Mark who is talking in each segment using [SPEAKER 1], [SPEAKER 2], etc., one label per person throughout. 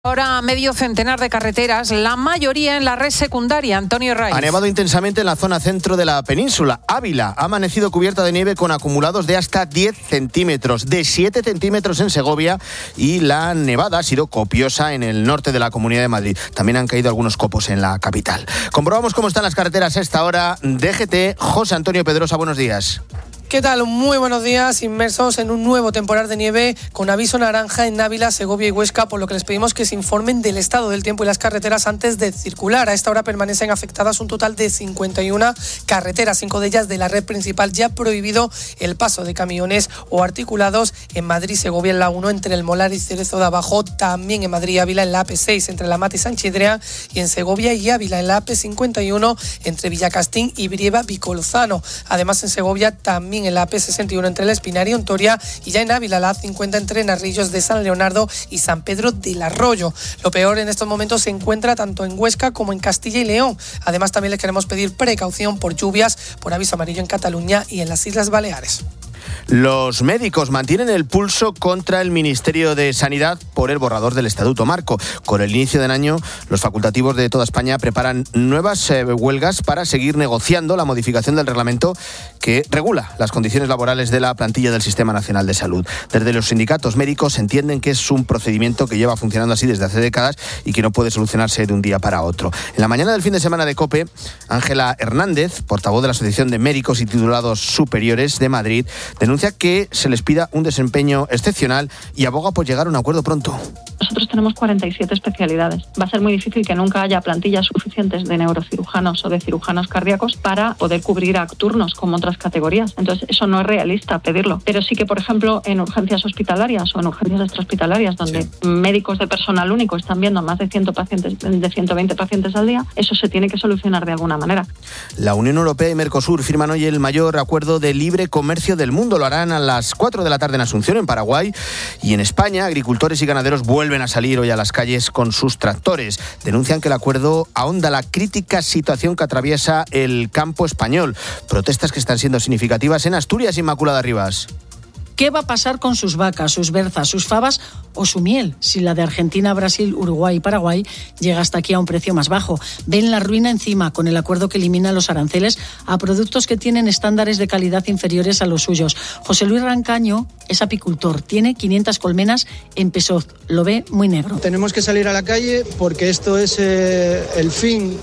[SPEAKER 1] Ahora medio centenar de carreteras, la mayoría en la red secundaria. Antonio Raiz.
[SPEAKER 2] Ha nevado intensamente en la zona centro de la península. Ávila ha amanecido cubierta de nieve con acumulados de hasta 10 centímetros, de 7 centímetros en Segovia, y la nevada ha sido copiosa en el norte de la Comunidad de Madrid. También han caído algunos copos en la capital. Comprobamos cómo están las carreteras a esta hora. DGT, José Antonio Pedrosa, buenos días.
[SPEAKER 3] ¿Qué tal? Muy buenos días, inmersos en un nuevo temporal de nieve con aviso naranja en Ávila, Segovia y Huesca, por lo que les pedimos que se informen del estado del tiempo y las carreteras antes de circular. A esta hora permanecen afectadas un total de 51 carreteras, 5 de ellas de la red principal. Ya prohibido el paso de camiones o articulados en Madrid, Segovia en la 1 entre el Molar y Cerezo de Abajo, también en Madrid y Ávila en la AP6 entre La Mata y Sanchidrea, y en Segovia y Ávila en la AP51 entre Villacastín y Brieva Vicolozano. Además en Segovia también en la AP61 entre El Espinar y Ontoria, y ya en Ávila la A50 entre Narrillos de San Leonardo y San Pedro del Arroyo. Lo peor en estos momentos se encuentra tanto en Huesca como en Castilla y León. Además también les queremos pedir precaución por lluvias, por aviso amarillo en Cataluña y en las Islas Baleares.
[SPEAKER 2] Los médicos mantienen el pulso contra el Ministerio de Sanidad por el borrador del Estatuto Marco. Con el inicio del año, los facultativos de toda España preparan nuevas huelgas para seguir negociando la modificación del reglamento que regula las condiciones laborales de la plantilla del Sistema Nacional de Salud. Desde los sindicatos médicos entienden que es un procedimiento que lleva funcionando así desde hace décadas y que no puede solucionarse de un día para otro. En la mañana del fin de semana de COPE, Ángela Hernández, portavoz de la Asociación de Médicos y Titulados Superiores de Madrid, denuncia que se les pida un desempeño excepcional y aboga por llegar a un acuerdo pronto.
[SPEAKER 4] Nosotros tenemos 47 especialidades. Va a ser muy difícil que nunca haya plantillas suficientes de neurocirujanos o de cirujanos cardíacos para poder cubrir a turnos como otras categorías. Entonces, eso no es realista pedirlo. Pero sí que, por ejemplo, en urgencias hospitalarias o en urgencias extrahospitalarias, donde médicos de personal único están viendo más de 120 pacientes al día, eso se tiene que solucionar de alguna manera.
[SPEAKER 2] La Unión Europea y Mercosur firman hoy el mayor acuerdo de libre comercio del mundo. Lo harán a las 4 de la tarde en Asunción, en Paraguay. Y en España, agricultores y ganaderos vuelven a salir hoy a las calles con sus tractores. Denuncian que el acuerdo ahonda la crítica situación que atraviesa el campo español. Protestas que están siendo significativas en Asturias. Inmaculada Rivas.
[SPEAKER 5] ¿Qué va a pasar con sus vacas, sus berzas, sus fabas o su miel si la de Argentina, Brasil, Uruguay y Paraguay llega hasta aquí a un precio más bajo? Ven la ruina encima con el acuerdo que elimina los aranceles a productos que tienen estándares de calidad inferiores a los suyos. José Luis Rancaño es apicultor, tiene 500 colmenas en Pesoz, lo ve muy negro.
[SPEAKER 6] Tenemos que salir a la calle porque esto es el fin.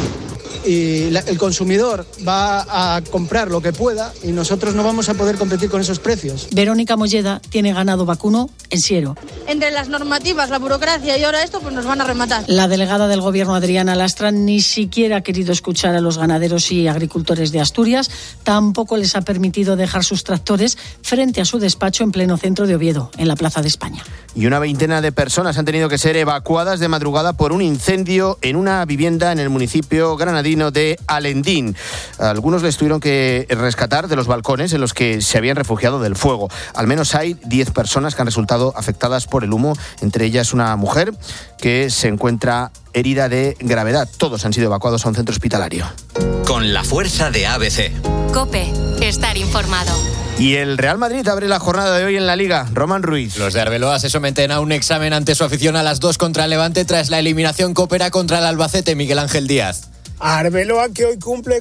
[SPEAKER 6] Y el consumidor va a comprar lo que pueda y nosotros no vamos a poder competir con esos precios.
[SPEAKER 5] Verónica Molleda tiene ganado vacuno en Siero.
[SPEAKER 7] Entre las normativas, la burocracia y ahora esto, pues nos van a rematar.
[SPEAKER 5] La delegada del Gobierno, Adriana Lastra, ni siquiera ha querido escuchar a los ganaderos y agricultores de Asturias. Tampoco les ha permitido dejar sus tractores frente a su despacho en pleno centro de Oviedo, en la Plaza de España.
[SPEAKER 2] Y una veintena de personas han tenido que ser evacuadas de madrugada por un incendio en una vivienda en el municipio granadino de Alendín. Algunos les tuvieron que rescatar de los balcones en los que se habían refugiado del fuego. Al menos hay 10 personas que han resultado afectadas por el humo, entre ellas una mujer que se encuentra herida de gravedad. Todos han sido evacuados a un centro hospitalario.
[SPEAKER 8] Con la fuerza de ABC.
[SPEAKER 9] COPE, estar informado.
[SPEAKER 2] Y el Real Madrid abre la jornada de hoy en la Liga. Román Ruiz.
[SPEAKER 10] Los de Arbeloa se someten a un examen ante su afición a las 2 contra el Levante tras la eliminación copera contra el Albacete. Miguel Ángel Díaz.
[SPEAKER 11] Arbeloa, que hoy cumple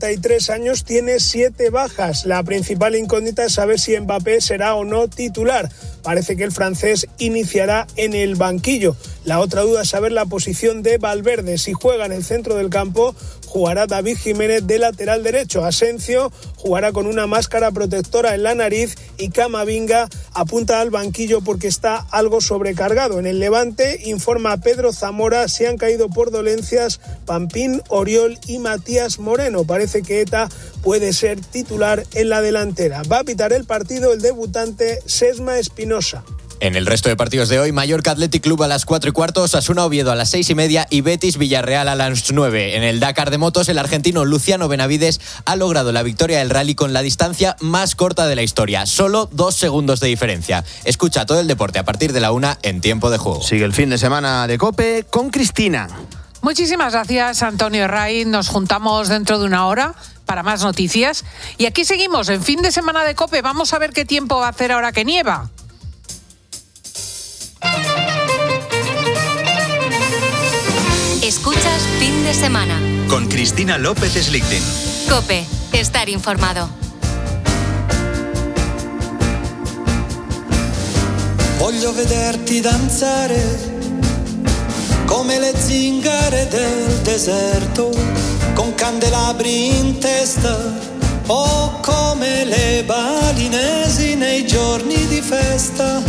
[SPEAKER 11] 43 años, tiene 7 bajas. La principal incógnita es saber si Mbappé será o no titular. Parece que el francés iniciará en el banquillo. La otra duda es saber la posición de Valverde. Si juega en el centro del campo, jugará David Jiménez de lateral derecho. Asensio jugará con una máscara protectora en la nariz y Camavinga apunta al banquillo porque está algo sobrecargado. En el Levante, informa Pedro Zamora, se han caído por dolencias Pampín, Oriol y Matías Moreno. Parece que Eta puede ser titular en la delantera. Va a pitar el partido el debutante Sesma Espinosa.
[SPEAKER 10] En el resto de partidos de hoy, Mallorca Athletic Club a las 4:15, Osasuna Oviedo a las 6:30 y Betis Villarreal a las 9. En el Dakar de motos, el argentino Luciano Benavides ha logrado la victoria del rally con la distancia más corta de la historia, solo 2 segundos de diferencia. Escucha todo el deporte a partir de la 1 en Tiempo de Juego.
[SPEAKER 2] Sigue el fin de semana de COPE con Cristina.
[SPEAKER 1] Muchísimas gracias, Antonio Raiz. Nos juntamos dentro de una hora para más noticias. Y aquí seguimos en fin de semana de COPE. Vamos a ver qué tiempo va a hacer ahora que nieva.
[SPEAKER 9] de semana.
[SPEAKER 8] Con Cristina López Slichting.
[SPEAKER 9] COPE. Estar informado.
[SPEAKER 12] Voglio vederti danzare come le zingare del deserto, con candelabri in testa o come le balinesi nei giorni di festa.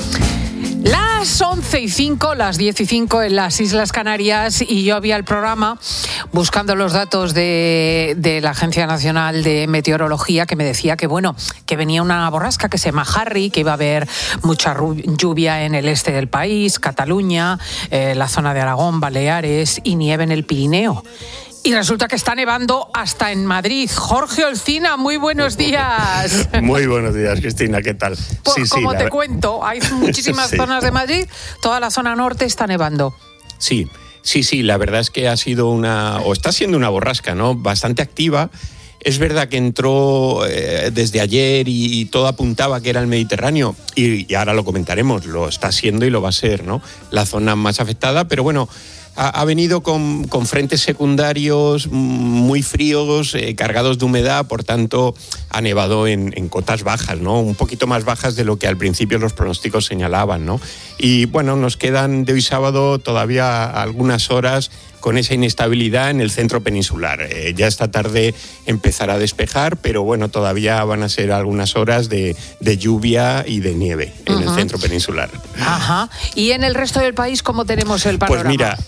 [SPEAKER 1] Las 11:05, las 10:05 en las Islas Canarias, y yo había el programa buscando los datos de la Agencia Nacional de Meteorología, que me decía que venía una borrasca que se llama Harry, que iba a haber mucha lluvia en el este del país, Cataluña, la zona de Aragón, Baleares y nieve en el Pirineo. Y resulta que está nevando hasta en Madrid. Jorge Olcina, muy buenos días.
[SPEAKER 13] Muy buenos días, Cristina, ¿qué tal?
[SPEAKER 1] Como te cuento, hay muchísimas zonas de Madrid, toda la zona norte está nevando.
[SPEAKER 13] Sí, la verdad es que ha sido está siendo una borrasca, ¿no? Bastante activa. Es verdad que entró desde ayer y todo apuntaba que era el Mediterráneo, y ahora lo comentaremos, lo está siendo y lo va a ser, ¿no? La zona más afectada, pero bueno, ha venido con frentes secundarios muy fríos, cargados de humedad, por tanto ha nevado en cotas bajas, ¿no? Un poquito más bajas de lo que al principio los pronósticos señalaban, ¿no? Y bueno, nos quedan de hoy sábado todavía algunas horas con esa inestabilidad en el centro peninsular. Ya esta tarde empezará a despejar, pero bueno, todavía van a ser algunas horas de lluvia y de nieve en el centro peninsular.
[SPEAKER 1] Ajá. ¿Y en el resto del país cómo tenemos el panorama?
[SPEAKER 13] Pues mira,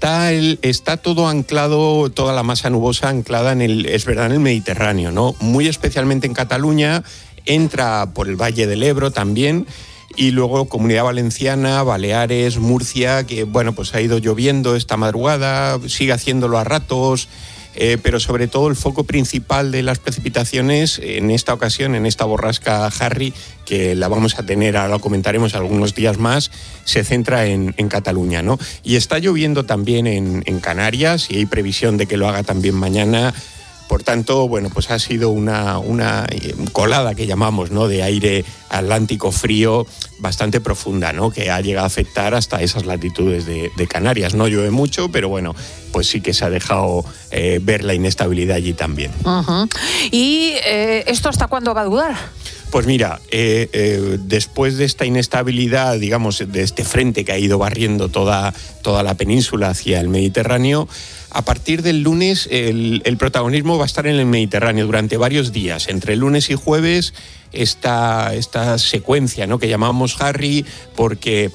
[SPEAKER 13] está todo anclado, toda la masa nubosa anclada en el Mediterráneo, ¿no? Muy especialmente en Cataluña, entra por el Valle del Ebro también. Y luego Comunidad Valenciana, Baleares, Murcia, que bueno, pues ha ido lloviendo esta madrugada, sigue haciéndolo a ratos, pero sobre todo el foco principal de las precipitaciones en esta ocasión, en esta borrasca Harry, que la vamos a tener, ahora lo comentaremos algunos días más, se centra en Cataluña, ¿no? Y está lloviendo también en Canarias, y hay previsión de que lo haga también mañana. Por tanto, bueno, pues ha sido una colada que llamamos, ¿no?, de aire atlántico frío bastante profunda, ¿no?, que ha llegado a afectar hasta esas latitudes de Canarias. No llueve mucho, pero bueno, pues sí que se ha dejado ver la inestabilidad allí también.
[SPEAKER 1] Uh-huh. ¿Y esto hasta cuándo va a durar?
[SPEAKER 13] Pues mira, después de esta inestabilidad, digamos, de este frente que ha ido barriendo toda la península hacia el Mediterráneo, a partir del lunes el protagonismo va a estar en el Mediterráneo durante varios días. Entre lunes y jueves esta secuencia, ¿no?, que llamamos Harry, porque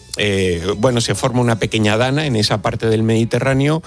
[SPEAKER 13] se forma una pequeña dana en esa parte del Mediterráneo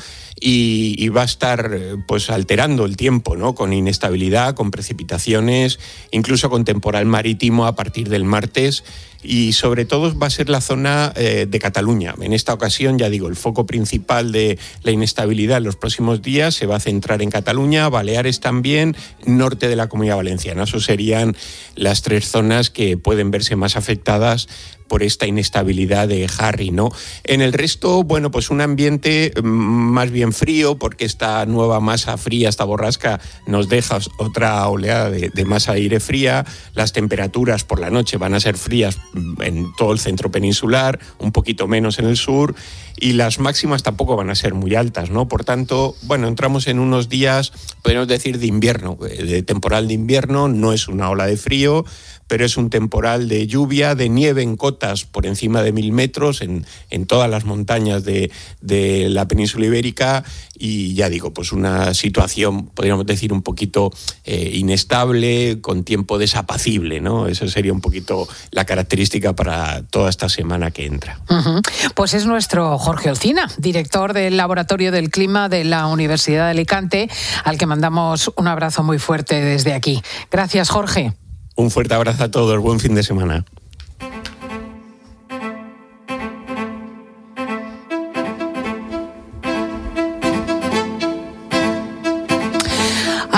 [SPEAKER 13] y va a estar pues alterando el tiempo, ¿no?, con inestabilidad, con precipitaciones, incluso con temporal marítimo a partir del martes, y sobre todo va a ser la zona de Cataluña. En esta ocasión, ya digo, el foco principal de la inestabilidad en los próximos días se va a centrar en Cataluña, Baleares también, norte de la Comunidad Valenciana. Eso serían las tres zonas que pueden verse más afectadas por esta inestabilidad de Harry, ¿no? En el resto, bueno, pues un ambiente más bien frío, porque esta nueva masa fría, esta borrasca, nos deja otra oleada de masa de aire fría. Las temperaturas por la noche van a ser frías en todo el centro peninsular, un poquito menos en el sur, y las máximas tampoco van a ser muy altas, ¿no? Por tanto, bueno, entramos en unos días, podemos decir, de invierno, de temporal de invierno. No es una ola de frío, pero es un temporal de lluvia, de nieve en cotas por encima de 1000 metros en todas las montañas de la península ibérica, y ya digo, pues una situación, podríamos decir, un poquito inestable, con tiempo desapacible, ¿no? Eso sería un poquito la característica para toda esta semana que entra.
[SPEAKER 1] Uh-huh. Pues es nuestro Jorge Olcina, director del Laboratorio del Clima de la Universidad de Alicante, al que mandamos un abrazo muy fuerte desde aquí. Gracias, Jorge.
[SPEAKER 13] Un fuerte abrazo a todos, buen fin de semana.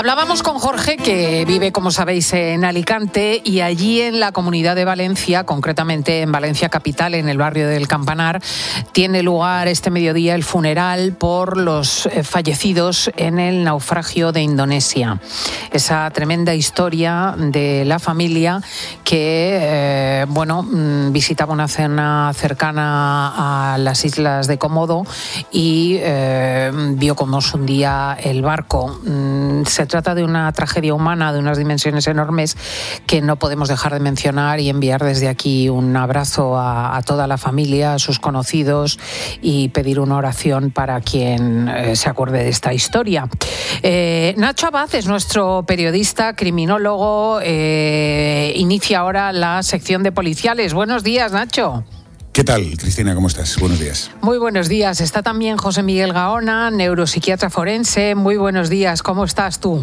[SPEAKER 1] Hablábamos con Jorge, que vive, como sabéis, en Alicante, y allí en la Comunidad de Valencia, concretamente en Valencia capital, en el barrio del Campanar, tiene lugar este mediodía el funeral por los fallecidos en el naufragio de Indonesia. Esa tremenda historia de la familia que, visitaba una zona cercana a las islas de Komodo y vio cómo se hundía el barco. Se trata de una tragedia humana de unas dimensiones enormes que no podemos dejar de mencionar y enviar desde aquí un abrazo a toda la familia, a sus conocidos, y pedir una oración para quien se acuerde de esta historia. Nacho Abad es nuestro periodista, criminólogo, inicia ahora la sección de policiales. Buenos días, Nacho.
[SPEAKER 14] ¿Qué tal, Cristina? ¿Cómo estás? Buenos días.
[SPEAKER 1] Muy buenos días. Está también José Miguel Gaona, neuropsiquiatra forense. Muy buenos días. ¿Cómo estás tú?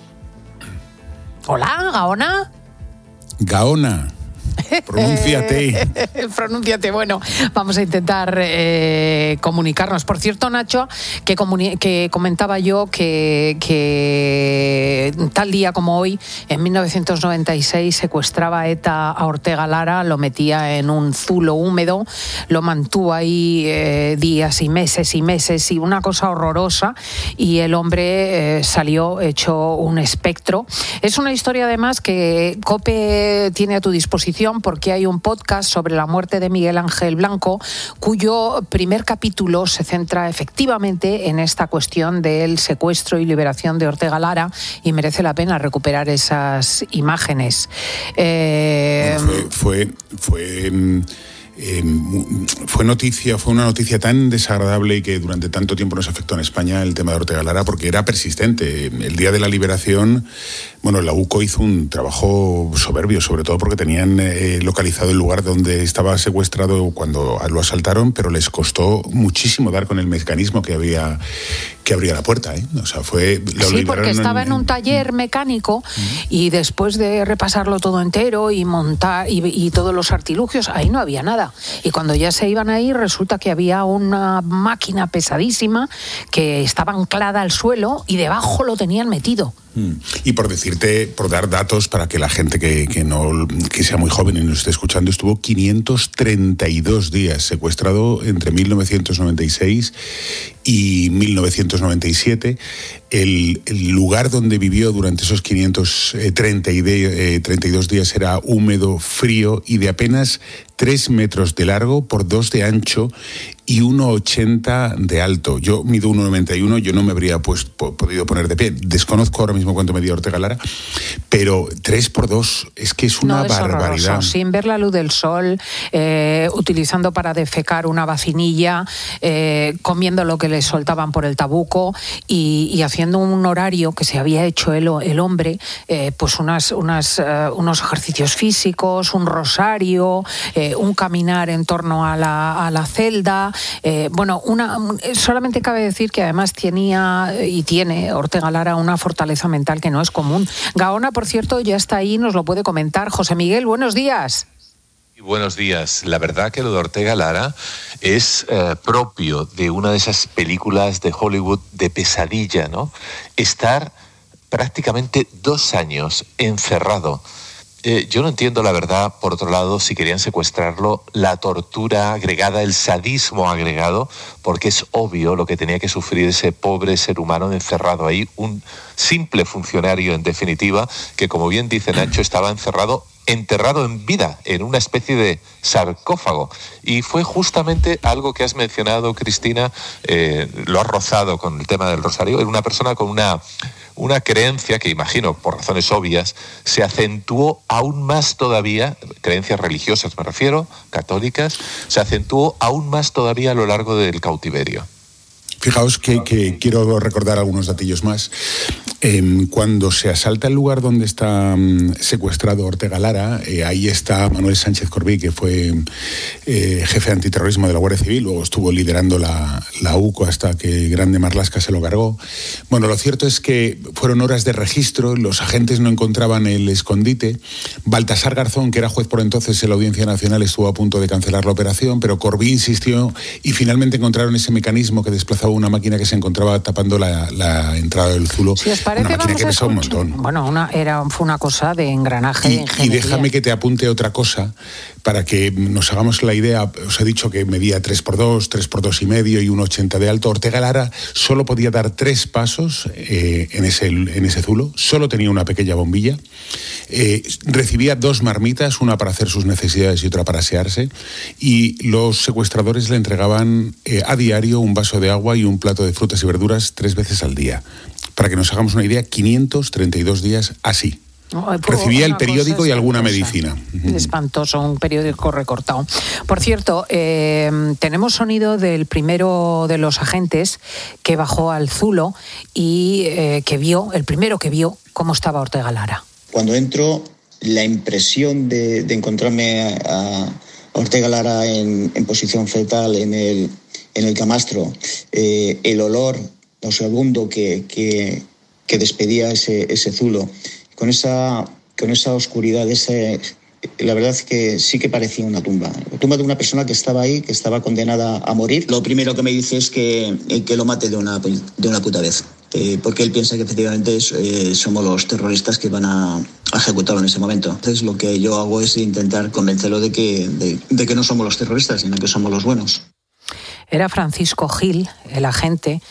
[SPEAKER 1] Hola, Gaona.
[SPEAKER 14] Gaona. Pronúnciate.
[SPEAKER 1] Pronúnciate. Bueno, vamos a intentar comunicarnos. Por cierto, Nacho, que comentaba yo que tal día como hoy, en 1996, secuestraba ETA a Ortega Lara, lo metía en un zulo húmedo, lo mantuvo ahí días y meses, y una cosa horrorosa, y el hombre salió hecho un espectro. Es una historia, además, que COPE tiene a tu disposición, porque hay un podcast sobre la muerte de Miguel Ángel Blanco, cuyo primer capítulo se centra efectivamente en esta cuestión del secuestro y liberación de Ortega Lara, y merece la pena recuperar esas imágenes.
[SPEAKER 14] Fue una noticia tan desagradable y que durante tanto tiempo nos afectó en España, el tema de Ortega Lara, porque era persistente. El día de la liberación, la UCO hizo un trabajo soberbio, sobre todo porque tenían localizado el lugar donde estaba secuestrado cuando lo asaltaron, pero les costó muchísimo dar con el mecanismo que abría la puerta, ¿eh? O sea,
[SPEAKER 1] sí, porque estaba en un taller mecánico y después de repasarlo todo entero y montar y todos los artilugios, ahí no había nada. Y cuando ya se iban ahí, resulta que había una máquina pesadísima que estaba anclada al suelo y debajo lo tenían metido.
[SPEAKER 14] Y por dar datos para que la gente que sea muy joven y nos esté escuchando, estuvo 532 días secuestrado entre 1996 y 1997. El lugar donde vivió durante esos 532 días era húmedo, frío y de apenas 3 metros de largo por 2 de ancho y 1,80 de alto. Yo mido 1,91, yo no me habría podido poner de pie. Desconozco ahora mismo cuánto medía Ortega Lara, pero 3x2 es que es una barbaridad.
[SPEAKER 1] Horroroso. Sin ver la luz del sol, utilizando para defecar una vacinilla, comiendo lo que le soltaban por el tabuco y haciendo un horario que se había hecho el hombre, unos ejercicios físicos, un rosario, un caminar en torno a la celda. Solamente cabe decir que además tiene Ortega Lara una fortaleza mental que no es común. Gaona, por cierto, ya está ahí, nos lo puede comentar. José Miguel, buenos días.
[SPEAKER 15] Buenos días. La verdad que lo de Ortega Lara es propio de una de esas películas de Hollywood de pesadilla, ¿no? Estar prácticamente 2 años encerrado. Yo no entiendo, la verdad, por otro lado, si querían secuestrarlo, la tortura agregada, el sadismo agregado, porque es obvio lo que tenía que sufrir ese pobre ser humano encerrado ahí, un simple funcionario, en definitiva, que, como bien dice Nacho, estaba enterrado en vida, en una especie de sarcófago. Y fue justamente algo que has mencionado, Cristina, lo has rozado con el tema del rosario. Era una persona con una creencia que, imagino, por razones obvias, se acentuó aún más todavía, creencias religiosas me refiero, católicas, se acentuó aún más todavía a lo largo del cautiverio.
[SPEAKER 14] Fijaos que quiero recordar algunos datillos más. Cuando se asalta el lugar donde está secuestrado Ortega Lara, ahí está Manuel Sánchez Corbí, que fue jefe de antiterrorismo de la Guardia Civil, luego estuvo liderando la UCO hasta que Grande Marlaska se lo cargó. Bueno, lo cierto es que fueron horas de registro, los agentes no encontraban el escondite. Baltasar Garzón, que era juez por entonces en la Audiencia Nacional, estuvo a punto de cancelar la operación, pero Corbí insistió y finalmente encontraron ese mecanismo que desplazaba detectado una máquina que se encontraba tapando la entrada del zulo.
[SPEAKER 1] Si os parece,
[SPEAKER 14] una máquina que pesa un montón.
[SPEAKER 1] Bueno, fue una cosa de engranaje de ingeniería.
[SPEAKER 14] Y déjame que te apunte otra cosa para que nos hagamos la idea. Os he dicho que medía 3x2, 3x2,5 y 1,80 de alto. Ortega Lara solo podía dar 3 pasos en ese zulo, solo tenía una pequeña bombilla, recibía 2 marmitas, una para hacer sus necesidades y otra para asearse, y los secuestradores le entregaban a diario un vaso de agua y un plato de frutas y verduras 3 veces al día. Para que nos hagamos una idea, 532 días así. Recibía el periódico y alguna medicina.
[SPEAKER 1] Espantoso, un periódico recortado. Por cierto, tenemos sonido del primero de los agentes que bajó al zulo y el primero que vio cómo estaba Ortega Lara.
[SPEAKER 16] Cuando entro, la impresión de encontrarme a Ortega Lara en posición fetal en el camastro, el olor nauseabundo que despedía ese zulo, con esa oscuridad, la verdad es que sí que parecía una tumba. La tumba de una persona que estaba ahí, que estaba condenada a morir. Lo primero que me dice es que lo mate de una puta vez. Porque él piensa que efectivamente somos los terroristas que van a ejecutarlo en ese momento. Entonces lo que yo hago es intentar convencerlo de que no somos los terroristas, sino que somos los buenos.
[SPEAKER 1] Era Francisco Gil, el agente.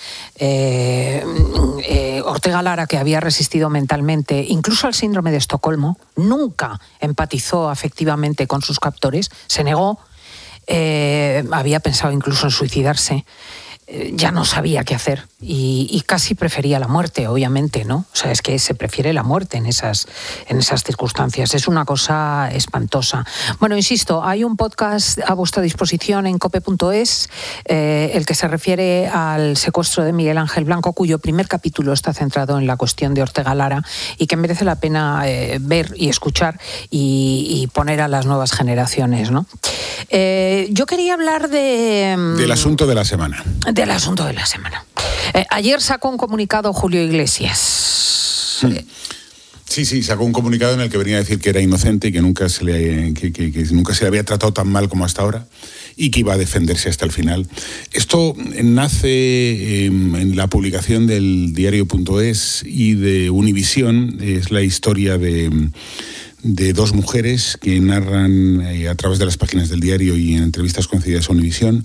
[SPEAKER 1] Ortega Lara, que había resistido mentalmente, incluso al síndrome de Estocolmo, nunca empatizó afectivamente con sus captores, se negó, había pensado incluso en suicidarse. Ya no sabía qué hacer y casi prefería la muerte, obviamente, ¿no? O sea, es que se prefiere la muerte en esas circunstancias. Es una cosa espantosa. Bueno, insisto, hay un podcast a vuestra disposición en cope.es, el que se refiere al secuestro de Miguel Ángel Blanco, cuyo primer capítulo está centrado en la cuestión de Ortega Lara y que merece la pena ver y escuchar y poner a las nuevas generaciones, ¿no? Yo quería hablar
[SPEAKER 14] del asunto de la semana.
[SPEAKER 1] Del asunto de la semana. Ayer sacó un comunicado Julio Iglesias.
[SPEAKER 14] Sí, sacó un comunicado en el que venía a decir que era inocente y que nunca se le había tratado tan mal como hasta ahora y que iba a defenderse hasta el final. Esto nace en la publicación del diario.es y de Univisión. Es la historia de 2 mujeres que narran a través de las páginas del diario y en entrevistas concedidas a Univisión.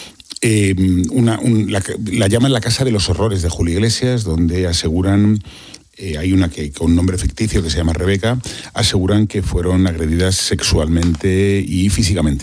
[SPEAKER 14] La llaman la Casa de los Horrores de Julio Iglesias, donde aseguran, hay una que con un nombre ficticio que se llama Rebeca, aseguran que fueron agredidas sexualmente y físicamente.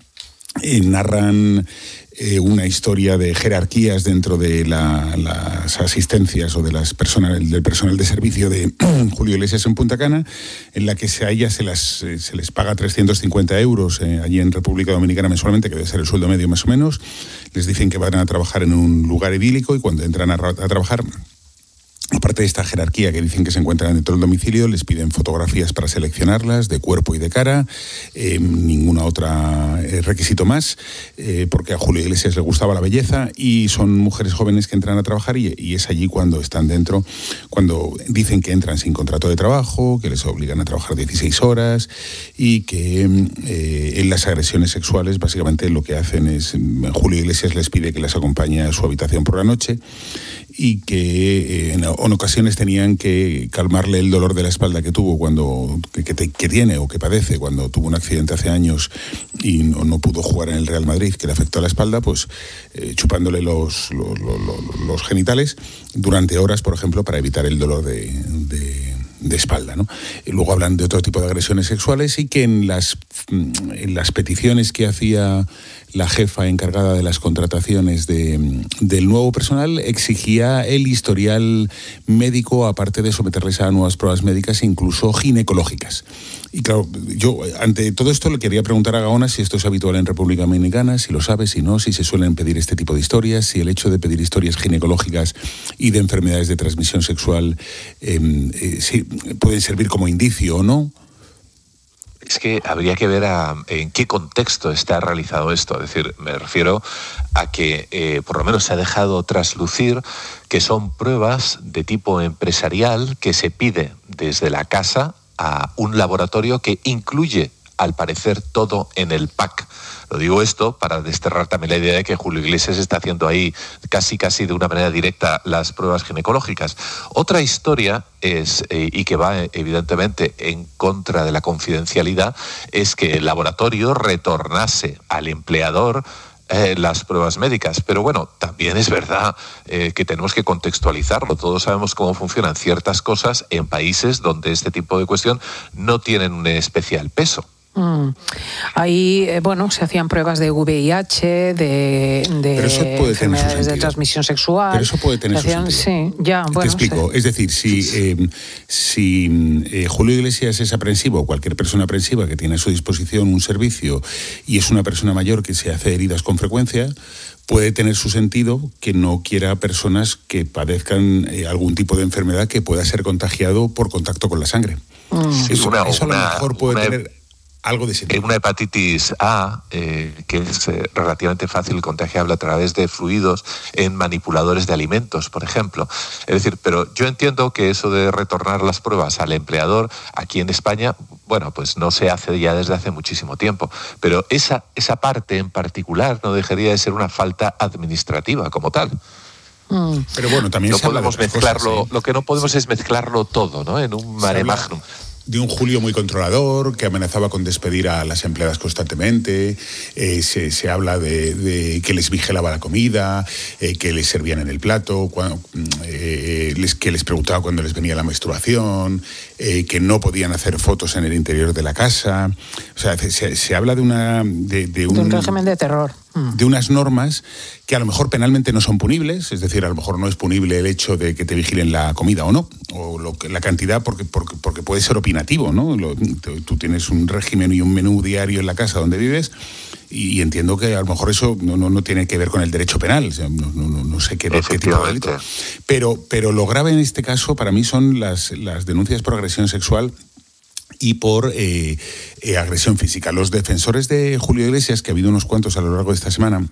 [SPEAKER 14] Narran una historia de jerarquías dentro de las asistencias o del personal de servicio de Julio Iglesias en Punta Cana, en la que a ellas se les paga 350 euros allí en República Dominicana mensualmente, que debe ser el sueldo medio más o menos. Les dicen que van a trabajar en un lugar idílico y cuando entran a trabajar, aparte de esta jerarquía que dicen que se encuentran dentro del domicilio, les piden fotografías para seleccionarlas de cuerpo y de cara, ninguna otra requisito más, porque a Julio Iglesias le gustaba la belleza y son mujeres jóvenes que entran a trabajar y es allí cuando están dentro, cuando dicen que entran sin contrato de trabajo, que les obligan a trabajar 16 horas y que en las agresiones sexuales básicamente lo que hacen es, Julio Iglesias les pide que les acompañe a su habitación por la noche y que en ocasiones tenían que calmarle el dolor de la espalda que tuvo que tiene o que padece cuando tuvo un accidente hace años y no pudo jugar en el Real Madrid, que le afectó a la espalda, pues chupándole los genitales durante horas, por ejemplo, para evitar el dolor de espalda, ¿no? Y luego hablan de otro tipo de agresiones sexuales y que en las peticiones que hacía la jefa encargada de las contrataciones del nuevo personal exigía el historial médico, aparte de someterles a nuevas pruebas médicas, incluso ginecológicas. Y claro, yo ante todo esto le quería preguntar a Gaona si esto es habitual en República Dominicana, si lo sabe, si no, si se suelen pedir este tipo de historias, si el hecho de pedir historias ginecológicas y de enfermedades de transmisión sexual si pueden servir como indicio o no.
[SPEAKER 15] Es que habría que ver en qué contexto está realizado esto. Es decir, me refiero a que por lo menos se ha dejado traslucir que son pruebas de tipo empresarial que se pide desde la casa a un laboratorio que incluye al parecer todo en el pack. Lo digo esto para desterrar también la idea de que Julio Iglesias está haciendo ahí casi de una manera directa las pruebas ginecológicas. Otra historia es, y que va evidentemente en contra de la confidencialidad, es que el laboratorio retornase al empleador las pruebas médicas. Pero bueno, también es verdad que tenemos que contextualizarlo. Todos sabemos cómo funcionan ciertas cosas en países donde este tipo de cuestión no tienen un especial peso.
[SPEAKER 1] Ahí, se hacían pruebas de VIH, de enfermedades de transmisión sexual.
[SPEAKER 14] Pero eso puede tener su sentido.
[SPEAKER 1] Sí, ya,
[SPEAKER 14] Te explico. Sí. Es decir, si Julio Iglesias es aprensivo, o cualquier persona aprensiva que tiene a su disposición un servicio y es una persona mayor que se hace heridas con frecuencia, puede tener su sentido que no quiera personas que padezcan algún tipo de enfermedad que pueda ser contagiado por contacto con la sangre. Eso a lo mejor puede tener algo de sentido.
[SPEAKER 15] Una hepatitis A, que es relativamente fácil contagiable a través de fluidos en manipuladores de alimentos, por ejemplo. Es decir, pero yo entiendo que eso de retornar las pruebas al empleador aquí en España, pues no se hace ya desde hace muchísimo tiempo. Pero esa parte en particular no dejaría de ser una falta administrativa como tal.
[SPEAKER 14] Pero bueno, también
[SPEAKER 15] no
[SPEAKER 14] se habla de
[SPEAKER 15] podemos mezclarlo, cosas, ¿sí? Lo que no podemos es mezclarlo todo, ¿no? En un mare magnum.
[SPEAKER 14] De un Julio muy controlador, que amenazaba con despedir a las empleadas constantemente, se habla de que les vigilaba la comida, que les servían en el plato, que les preguntaba cuándo les venía la menstruación, que no podían hacer fotos en el interior de la casa. O sea, se habla de un
[SPEAKER 1] régimen de terror.
[SPEAKER 14] De unas normas que a lo mejor penalmente no son punibles, es decir, a lo mejor no es punible el hecho de que te vigilen la comida o no, o la cantidad porque puede ser opinativo, ¿no? Tú tienes un régimen y un menú diario en la casa donde vives y entiendo que a lo mejor eso no tiene que ver con el derecho penal, o sea, no sé qué tipo de delito. Pero lo grave en este caso para mí son las denuncias por agresión sexual y por agresión física. Los defensores de Julio Iglesias, que ha habido unos cuantos a lo largo de esta semana,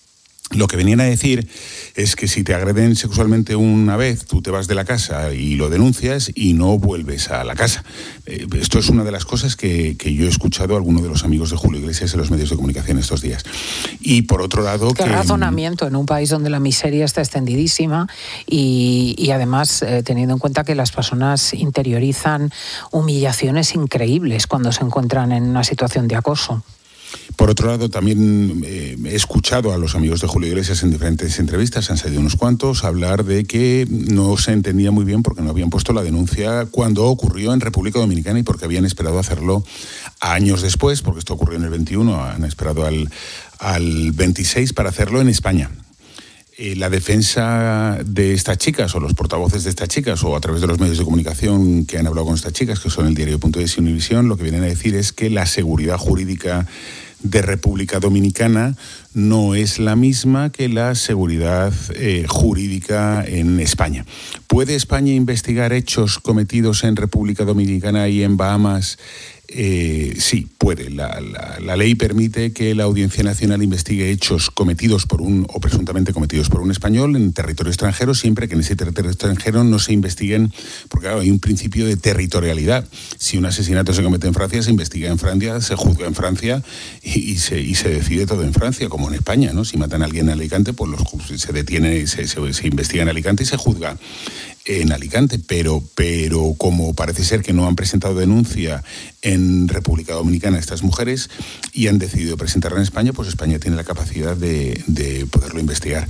[SPEAKER 14] lo que venían a decir es que si te agreden sexualmente una vez, tú te vas de la casa y lo denuncias y no vuelves a la casa. Esto es una de las cosas que yo he escuchado a alguno de los amigos de Julio Iglesias en los medios de comunicación estos días. Y por otro lado...
[SPEAKER 1] Qué razonamiento en un país donde la miseria está extendidísima y además teniendo en cuenta que las personas interiorizan humillaciones increíbles cuando se encuentran en una situación de acoso.
[SPEAKER 14] Por otro lado, también he escuchado a los amigos de Julio Iglesias en diferentes entrevistas, han salido unos cuantos, hablar de que no se entendía muy bien porque no habían puesto la denuncia cuando ocurrió en República Dominicana y porque habían esperado hacerlo años después, porque esto ocurrió en el 21, han esperado al 26 para hacerlo en España. La defensa de estas chicas o los portavoces de estas chicas o a través de los medios de comunicación que han hablado con estas chicas, que son el diario.es y Univisión, lo que vienen a decir es que la seguridad jurídica de República Dominicana no es la misma que la seguridad jurídica en España. ¿Puede España investigar hechos cometidos en República Dominicana y en Bahamas? Sí, puede. La ley permite que la Audiencia Nacional investigue hechos cometidos por o presuntamente cometidos por un español en territorio extranjero, siempre que en ese territorio extranjero no se investiguen, porque claro, hay un principio de territorialidad. Si un asesinato se comete en Francia, se investiga en Francia, se juzga en Francia y se decide todo en Francia, como en España, ¿no? Si matan a alguien en Alicante, pues se detiene, se investiga en Alicante y se juzga en Alicante, pero como parece ser que no han presentado denuncia en República Dominicana estas mujeres y han decidido presentarla en España, pues España tiene la capacidad de poderlo investigar.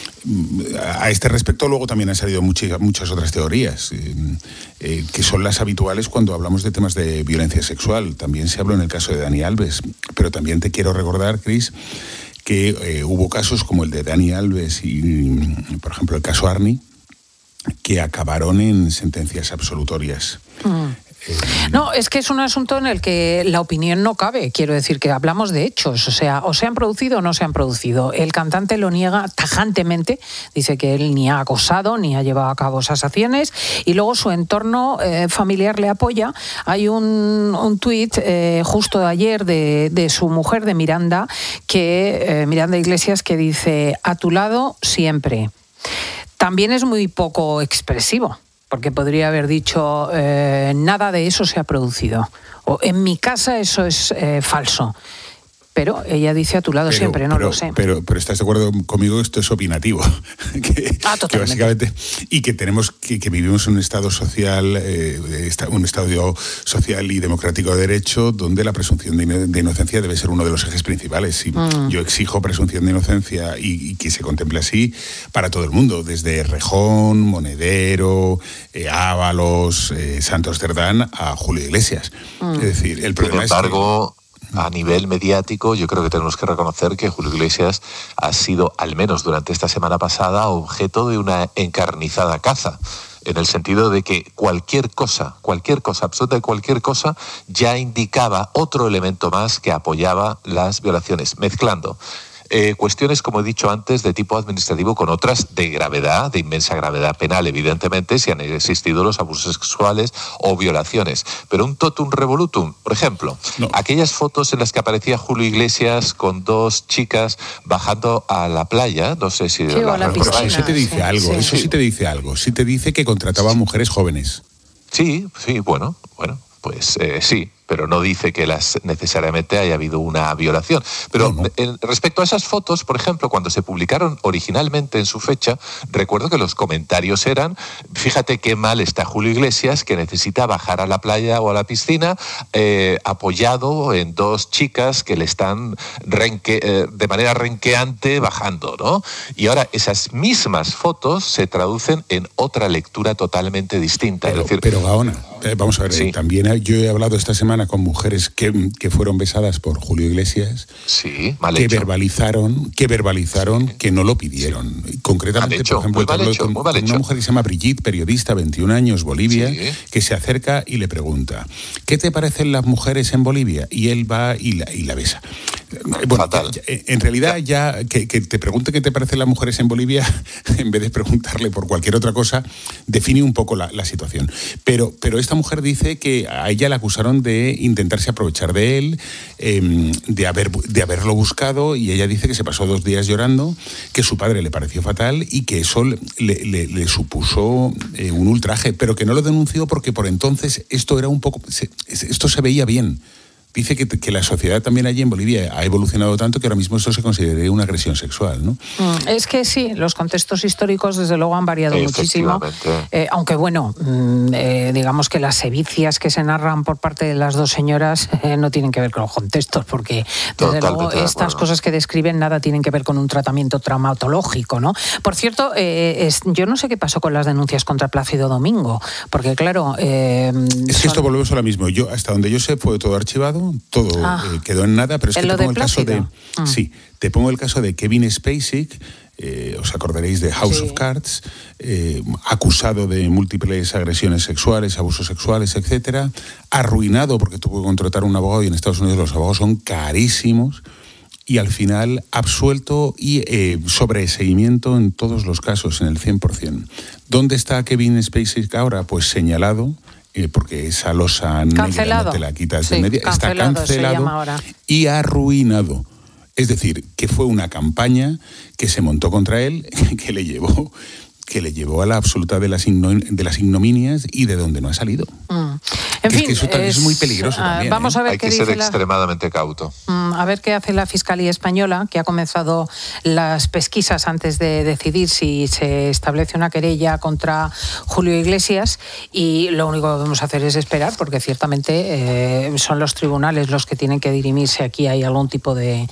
[SPEAKER 14] A este respecto luego también han salido muchas otras teorías que son las habituales cuando hablamos de temas de violencia sexual. También se habló en el caso de Dani Alves, pero también te quiero recordar, Cris, que hubo casos como el de Dani Alves y, por ejemplo, el caso Arni, que acabaron en sentencias absolutorias.
[SPEAKER 1] No, es que es un asunto en el que la opinión no cabe. Quiero decir que hablamos de hechos, o sea, o se han producido o no se han producido. El cantante lo niega tajantemente, dice que él ni ha acosado ni ha llevado a cabo esas acciones y luego su entorno familiar le apoya. Hay un tuit justo de ayer de su mujer, de Miranda, Miranda Iglesias, que dice: a tu lado siempre. También es muy poco expresivo, porque podría haber dicho nada de eso se ha producido, o en mi casa eso es falso. Pero ella dice a tu lado siempre, no lo sé.
[SPEAKER 14] Pero ¿estás de acuerdo conmigo? Esto es opinativo. que básicamente, y que tenemos que vivimos en un estado social, un estado social y democrático de derecho, donde la presunción de inocencia debe ser uno de los ejes principales. Y yo exijo presunción de inocencia y que se contemple así para todo el mundo, desde Rejón, Monedero, Ábalos, Santos Cerdán a Julio Iglesias. Es decir, el problema
[SPEAKER 15] es que a nivel mediático, yo creo que tenemos que reconocer que Julio Iglesias ha sido, al menos durante esta semana pasada, objeto de una encarnizada caza, en el sentido de que cualquier cosa, absolutamente cualquier cosa, ya indicaba otro elemento más que apoyaba las violaciones, mezclando cuestiones, como he dicho antes, de tipo administrativo con otras de gravedad, de inmensa gravedad penal, evidentemente, si han existido los abusos sexuales o violaciones. Pero un totum revolutum, por ejemplo, aquellas fotos en las que aparecía Julio Iglesias con dos chicas bajando a la playa, no sé si...
[SPEAKER 14] Sí, eso sí te dice algo, eso sí te dice algo, sí te dice que contrataba a mujeres jóvenes.
[SPEAKER 15] Sí, bueno, pues sí. Pero no dice que necesariamente haya habido una violación. Pero respecto a esas fotos, por ejemplo, cuando se publicaron originalmente en su fecha, recuerdo que los comentarios eran: fíjate qué mal está Julio Iglesias, que necesita bajar a la playa o a la piscina apoyado en dos chicas que le están de manera renqueante bajando, ¿no? Y ahora esas mismas fotos se traducen en otra lectura totalmente distinta.
[SPEAKER 14] Pero Gaona, vamos a ver, también yo he hablado esta semana con mujeres que fueron besadas por Julio Iglesias, que verbalizaron que no lo pidieron. Concretamente, por ejemplo, con una mujer que se llama Brigitte, periodista, 21 años, Bolivia, que se acerca y le pregunta: ¿qué te parecen las mujeres en Bolivia? Y él va y la besa. Bueno, en realidad ya que te pregunte qué te parecen las mujeres en Bolivia, en vez de preguntarle por cualquier otra cosa, define un poco la situación. Pero esta mujer dice que a ella la acusaron de intentarse aprovechar de él, de haberlo buscado, y ella dice que se pasó 2 días llorando, que su padre le pareció fatal y que eso le supuso un ultraje, pero que no lo denunció porque por entonces esto era un poco... esto se veía bien. Dice que la sociedad también allí en Bolivia ha evolucionado tanto que ahora mismo esto se consideraría una agresión sexual, ¿no?
[SPEAKER 1] Es que sí, los contextos históricos desde luego han variado muchísimo, aunque bueno, digamos que las sevicias que se narran por parte de las dos señoras no tienen que ver con los contextos, porque desde luego estas cosas que describen nada tienen que ver con un tratamiento traumatológico, ¿no? Por cierto, yo no sé qué pasó con las denuncias contra Plácido Domingo, porque claro...
[SPEAKER 14] es que esto volvemos a lo mismo. Yo, hasta donde yo sé, fue todo archivado, todo quedó en nada, pero es que te pongo el caso de... Sí, te pongo el caso de Kevin Spacey, os acordaréis de House of Cards, acusado de múltiples agresiones sexuales, abusos sexuales, etcétera, arruinado porque tuvo que contratar un abogado, y en Estados Unidos los abogados son carísimos, y al final absuelto y sobreseguimiento en todos los casos, en el 100%. ¿Dónde está Kevin Spacey ahora? Pues señalado, porque esa losa negra no te la quitas de media, está cancelado y arruinado. Es decir, que fue una campaña que se montó contra él, que le llevó a la absoluta de las ignominias y de donde no ha salido.
[SPEAKER 1] En fin,
[SPEAKER 14] es que eso es muy peligroso también.
[SPEAKER 1] Vamos a ver
[SPEAKER 15] Hay que ser extremadamente cauto.
[SPEAKER 1] A ver qué hace la Fiscalía Española, que ha comenzado las pesquisas antes de decidir si se establece una querella contra Julio Iglesias, y lo único que debemos hacer es esperar, porque ciertamente son los tribunales los que tienen que dirimir si aquí hay algún tipo de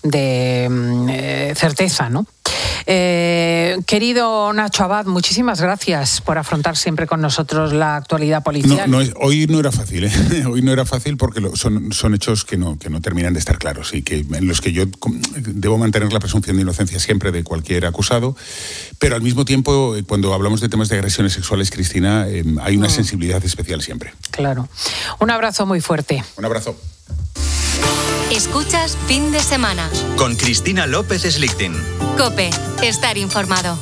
[SPEAKER 1] certeza, ¿no? Querido Nacho Abad, muchísimas gracias por afrontar siempre con nosotros la actualidad policial.
[SPEAKER 14] Hoy no era fácil, hoy no era fácil porque son hechos que no terminan de estar claros, y que en los que yo debo mantener la presunción de inocencia siempre de cualquier acusado, pero al mismo tiempo, cuando hablamos de temas de agresiones sexuales, Cristina, hay una sensibilidad especial siempre.
[SPEAKER 1] Claro. Un abrazo muy fuerte.
[SPEAKER 14] Un abrazo.
[SPEAKER 9] Escuchas Fin de Semana
[SPEAKER 8] con Cristina López Slichting.
[SPEAKER 9] COPE, estar informado.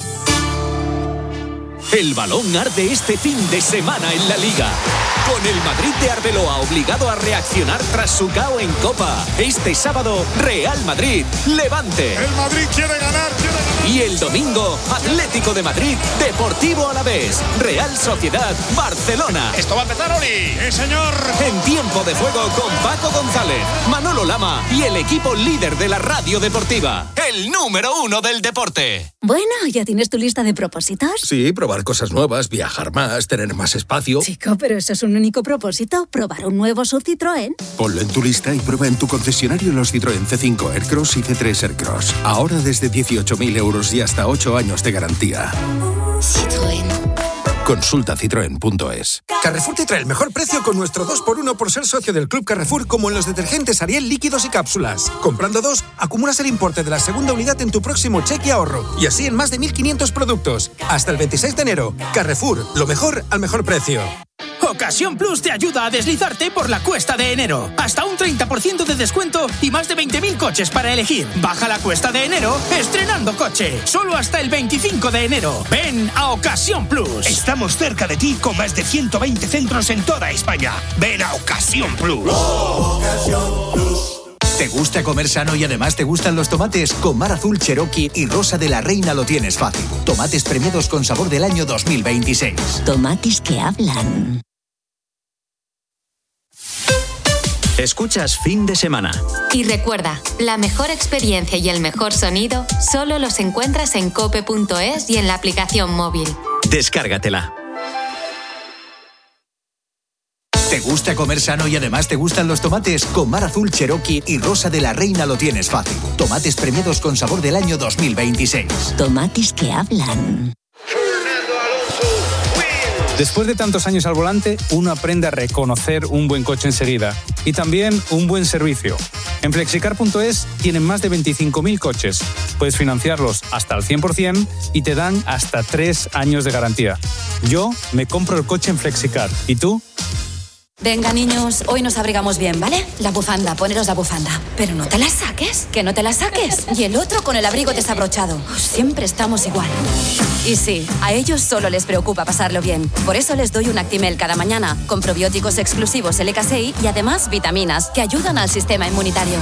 [SPEAKER 17] El balón arde este fin de semana en la Liga. Con el Madrid de Arbeloa obligado a reaccionar tras su KO en Copa. Este sábado, Real Madrid, Levante.
[SPEAKER 18] El Madrid quiere ganar.
[SPEAKER 17] Y el domingo, Atlético de Madrid, Deportivo Alavés, Real Sociedad, Barcelona.
[SPEAKER 18] ¿Esto va a empezar, Oli? ¡Sí, señor!
[SPEAKER 17] En tiempo de juego con Paco González, Manolo Lama y el equipo líder de la radio deportiva. El número 1 del deporte.
[SPEAKER 19] Bueno, ¿ya tienes tu lista de propósitos?
[SPEAKER 20] Sí, probar cosas nuevas, viajar más, tener más espacio.
[SPEAKER 19] Chico, pero eso es un único propósito, probar un nuevo SUV Citroën.
[SPEAKER 20] Ponlo en tu lista y prueba en tu concesionario los Citroën C5 Aircross y C3 Aircross. Ahora desde 18.000 euros y hasta 8 años de garantía.
[SPEAKER 19] Citroën.
[SPEAKER 20] Consulta citroen.es.
[SPEAKER 21] Carrefour te trae el mejor precio con nuestro 2x1 por ser socio del Club Carrefour, como en los detergentes Ariel líquidos y cápsulas. Comprando 2, acumulas el importe de la segunda unidad en tu próximo cheque ahorro. Y así en más de 1.500 productos. Hasta el 26 de enero. Carrefour, lo mejor al mejor precio.
[SPEAKER 22] Ocasión Plus te ayuda a deslizarte por la cuesta de enero. Hasta un 30% de descuento y más de 20.000 coches para elegir. Baja la cuesta de enero estrenando coche. Solo hasta el 25 de enero. Ven a Ocasión Plus.
[SPEAKER 18] Estamos cerca de ti con más de 120 centros en toda España. Ven a Ocasión Plus.
[SPEAKER 23] Ocasión Plus. ¿Te gusta comer sano y además te gustan los tomates? Con Mar Azul Cherokee y Rosa de la Reina lo tienes fácil. Tomates premiados con sabor del año 2026.
[SPEAKER 19] Tomates que hablan.
[SPEAKER 17] Escuchas Fin de Semana.
[SPEAKER 9] Y recuerda, la mejor experiencia y el mejor sonido solo los encuentras en cope.es y en la aplicación móvil.
[SPEAKER 17] Descárgatela.
[SPEAKER 23] ¿Te gusta comer sano y además te gustan los tomates? Con Mar Azul Cherokee y Rosa de la Reina lo tienes fácil. Tomates premiados con sabor del año 2026.
[SPEAKER 19] Tomates que hablan.
[SPEAKER 24] Después de tantos años al volante, uno aprende a reconocer un buen coche enseguida y también un buen servicio. En Flexicar.es tienen más de 25.000 coches. Puedes financiarlos hasta al 100% y te dan hasta 3 años de garantía. Yo me compro el coche en Flexicar. ¿Y tú?
[SPEAKER 25] Venga, niños, hoy nos abrigamos bien, ¿vale? La bufanda, poneros la bufanda. Pero no te la saques, que no te la saques. Y el otro con el abrigo desabrochado. Siempre estamos igual. Y sí, a ellos solo les preocupa pasarlo bien. Por eso les doy un Actimel cada mañana, con probióticos exclusivos LK6 y además vitaminas que ayudan al sistema inmunitario.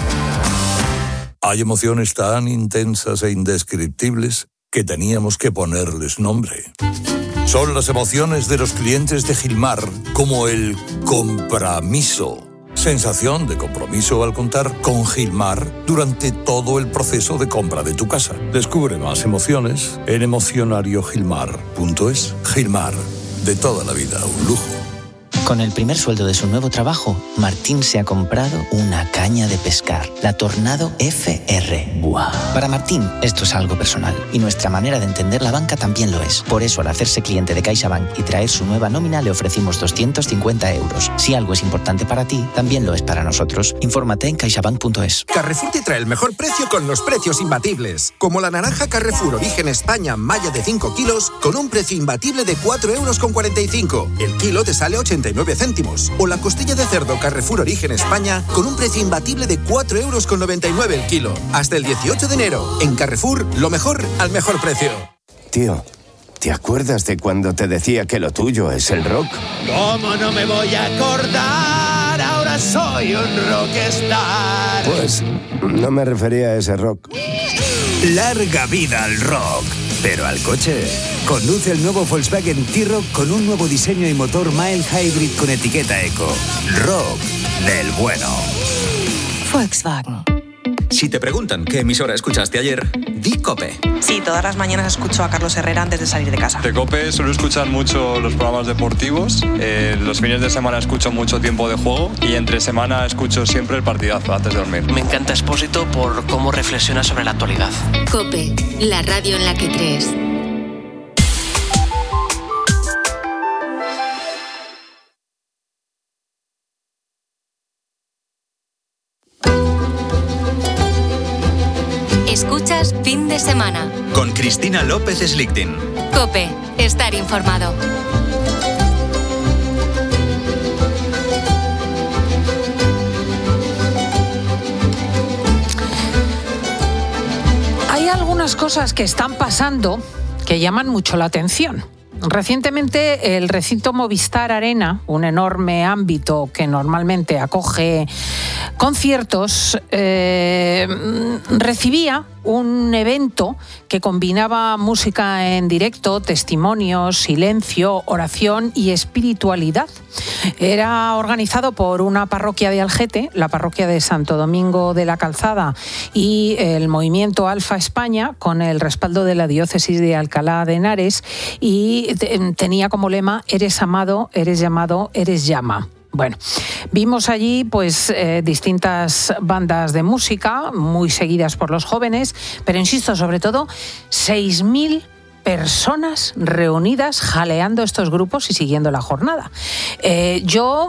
[SPEAKER 26] Hay emociones tan intensas e indescriptibles que teníamos que ponerles nombre. Son las emociones de los clientes de Gilmar, como el compromiso. Sensación de compromiso al contar con Gilmar durante todo el proceso de compra de tu casa. Descubre más emociones en emocionariogilmar.es. Gilmar, de toda la vida, un lujo.
[SPEAKER 27] Con el primer sueldo de su nuevo trabajo, Martín se ha comprado una caña de pescar, la Tornado FR. ¡Buah! Para Martín, esto es algo personal y nuestra manera de entender la banca también lo es. Por eso, al hacerse cliente de CaixaBank y traer su nueva nómina, le ofrecimos 250 euros. Si algo es importante para ti, también lo es para nosotros. Infórmate en caixabank.es.
[SPEAKER 21] Carrefour te trae el mejor precio con los precios imbatibles. Como la naranja Carrefour Origen España malla de 5 kilos con un precio imbatible de 4,45 euros. El kilo te sale 89 céntimos. O la costilla de cerdo Carrefour Origen España con un precio imbatible de 4,99 euros el kilo. Hasta el 18 de enero. En Carrefour, lo mejor al mejor precio.
[SPEAKER 28] Tío, ¿te acuerdas de cuando te decía que lo tuyo es el rock?
[SPEAKER 18] ¿Cómo no me voy a acordar? Ahora soy un rockstar.
[SPEAKER 28] Pues no me refería a ese rock.
[SPEAKER 23] Larga vida al rock. Pero al coche. Conduce el nuevo Volkswagen T-Roc con un nuevo diseño y motor mild hybrid con etiqueta eco. Rock del bueno.
[SPEAKER 19] Volkswagen.
[SPEAKER 17] Si te preguntan qué emisora escuchaste ayer, di COPE.
[SPEAKER 29] Sí, todas las mañanas escucho a Carlos Herrera antes de salir de casa.
[SPEAKER 30] De COPE suelo escuchar mucho los programas deportivos. Los fines de semana escucho mucho Tiempo de Juego y entre semana escucho siempre el partidazo antes de dormir.
[SPEAKER 31] Me encanta Expósito por cómo reflexiona sobre la actualidad.
[SPEAKER 9] COPE, la radio en la que crees. Escuchas Fin de Semana.
[SPEAKER 8] Con Cristina López Slichting.
[SPEAKER 9] COPE, estar informado.
[SPEAKER 1] Hay algunas cosas que están pasando que llaman mucho la atención. Recientemente el recinto Movistar Arena, un enorme ámbito que normalmente acoge conciertos, recibía un evento que combinaba música en directo, testimonios, silencio, oración y espiritualidad. Era organizado por una parroquia de Algete, la parroquia de Santo Domingo de la Calzada y el movimiento Alfa España, con el respaldo de la diócesis de Alcalá de Henares, y tenía como lema: eres amado, eres llamado, eres llama. Bueno, vimos allí pues distintas bandas de música muy seguidas por los jóvenes, pero insisto, sobre todo 6.000 personas reunidas jaleando estos grupos y siguiendo la jornada. Yo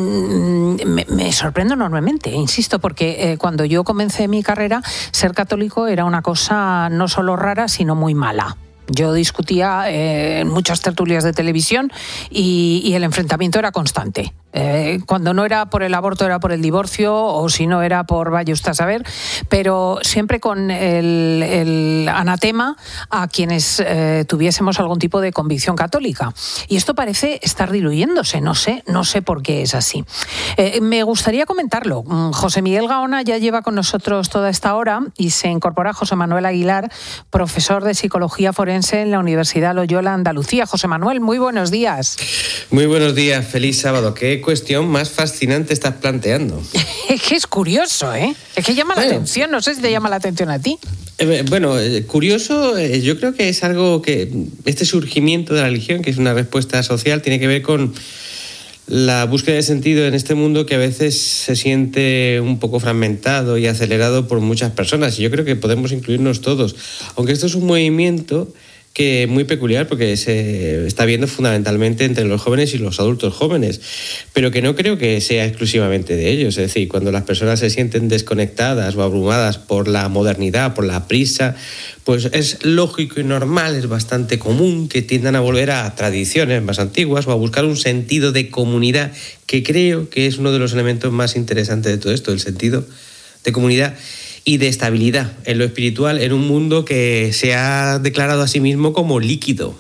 [SPEAKER 1] me sorprendo enormemente, insisto, porque cuando yo comencé mi carrera, ser católico era una cosa no solo rara, sino muy mala. Yo discutía en muchas tertulias de televisión y el enfrentamiento era constante. Cuando no era por el aborto era por el divorcio, o si no era por vaya usted a saber, pero siempre con el anatema a quienes tuviésemos algún tipo de convicción católica. Y esto parece estar diluyéndose, no sé por qué es así. Me gustaría comentarlo. José Miguel Gaona ya lleva con nosotros toda esta hora y se incorpora José Manuel Aguilar, profesor de Psicología Forense en la Universidad Loyola Andalucía. José Manuel, muy buenos días.
[SPEAKER 2] Muy buenos días, feliz sábado. ¿Qué cuestión más fascinante estás planteando?
[SPEAKER 1] Es que es curioso, ¿eh? Es que llama la atención, no sé si te llama la atención a ti.
[SPEAKER 2] Curioso, yo creo que es algo que este surgimiento de la religión, que es una respuesta social, tiene que ver con la búsqueda de sentido en este mundo que a veces se siente un poco fragmentado y acelerado por muchas personas. Y yo creo que podemos incluirnos todos. Aunque esto es un movimiento que es muy peculiar porque se está viendo fundamentalmente entre los jóvenes y los adultos jóvenes, pero que no creo que sea exclusivamente de ellos. Es decir, cuando las personas se sienten desconectadas o abrumadas por la modernidad, por la prisa, pues es lógico y normal, es bastante común que tiendan a volver a tradiciones más antiguas o a buscar un sentido de comunidad, que creo que es uno de los elementos más interesantes de todo esto, el sentido de comunidad y de estabilidad en lo espiritual en un mundo que se ha declarado a sí mismo como líquido.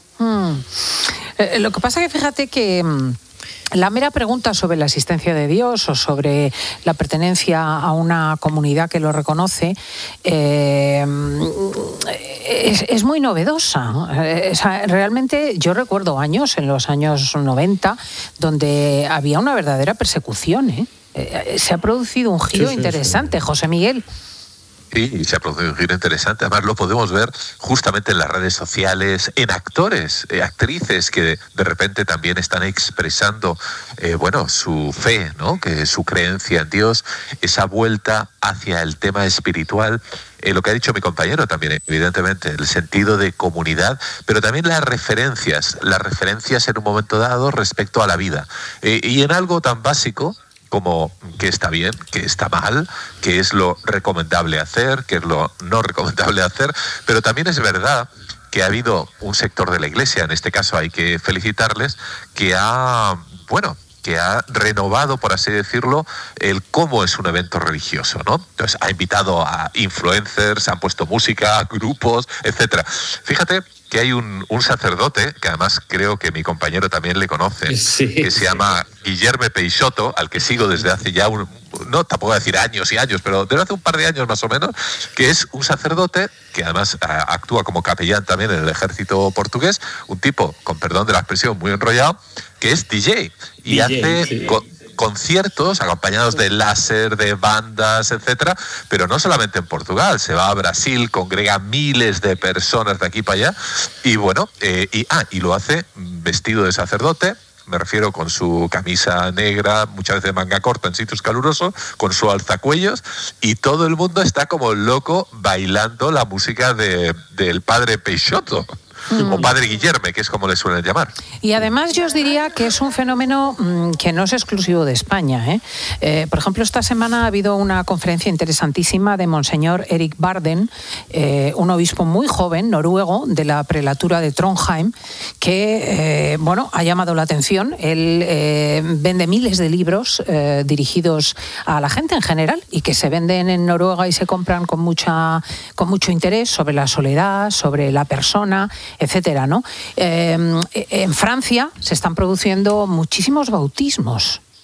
[SPEAKER 1] Lo que pasa es que fíjate que la mera pregunta sobre la existencia de Dios o sobre la pertenencia a una comunidad que lo reconoce es muy novedosa. O sea, realmente yo recuerdo años, en los años 90, donde había una verdadera persecución, ¿eh? Se ha producido un giro interesante, José Miguel.
[SPEAKER 15] Sí, se ha producido un giro interesante. Además, lo podemos ver justamente en las redes sociales, en actores, actrices que de repente también están expresando, su fe, ¿no? Que su creencia en Dios, esa vuelta hacia el tema espiritual. Lo que ha dicho mi compañero también, evidentemente, el sentido de comunidad, pero también las referencias en un momento dado respecto a la vida. Y en algo tan básico como qué está bien, qué está mal, qué es lo recomendable hacer, qué es lo no recomendable hacer, pero también es verdad que ha habido un sector de la Iglesia, en este caso hay que felicitarles, que ha renovado, por así decirlo, el cómo es un evento religioso, ¿no? Entonces ha invitado a influencers, han puesto música, grupos, etcétera. Fíjate que hay un sacerdote, que además creo que mi compañero también le conoce, que se llama Guillermo Peixoto, al que sigo desde hace ya no tampoco voy a decir años y años, pero desde hace un par de años más o menos, que es un sacerdote que además actúa como capellán también en el ejército portugués, un tipo, con perdón de la expresión, muy enrollado, que es DJ y hace conciertos acompañados de láser, de bandas, etcétera, pero no solamente en Portugal, se va a Brasil, congrega miles de personas de aquí para allá y y lo hace vestido de sacerdote. Me refiero con su camisa negra, muchas veces manga corta en sitios calurosos, con su alzacuellos, y todo el mundo está como loco bailando la música del padre Peixoto. O padre Guillermo, que es como le suelen llamar.
[SPEAKER 1] Y además yo os diría que es un fenómeno que no es exclusivo de España, ¿eh? Por ejemplo, esta semana ha habido una conferencia interesantísima de Monseñor Erik Barden, un obispo muy joven, noruego, de la prelatura de Trondheim, que ha llamado la atención. Él vende miles de libros dirigidos a la gente en general y que se venden en Noruega y se compran con mucho interés sobre la soledad, sobre la persona, etcétera, ¿no? En Francia se están produciendo muchísimos bautismos.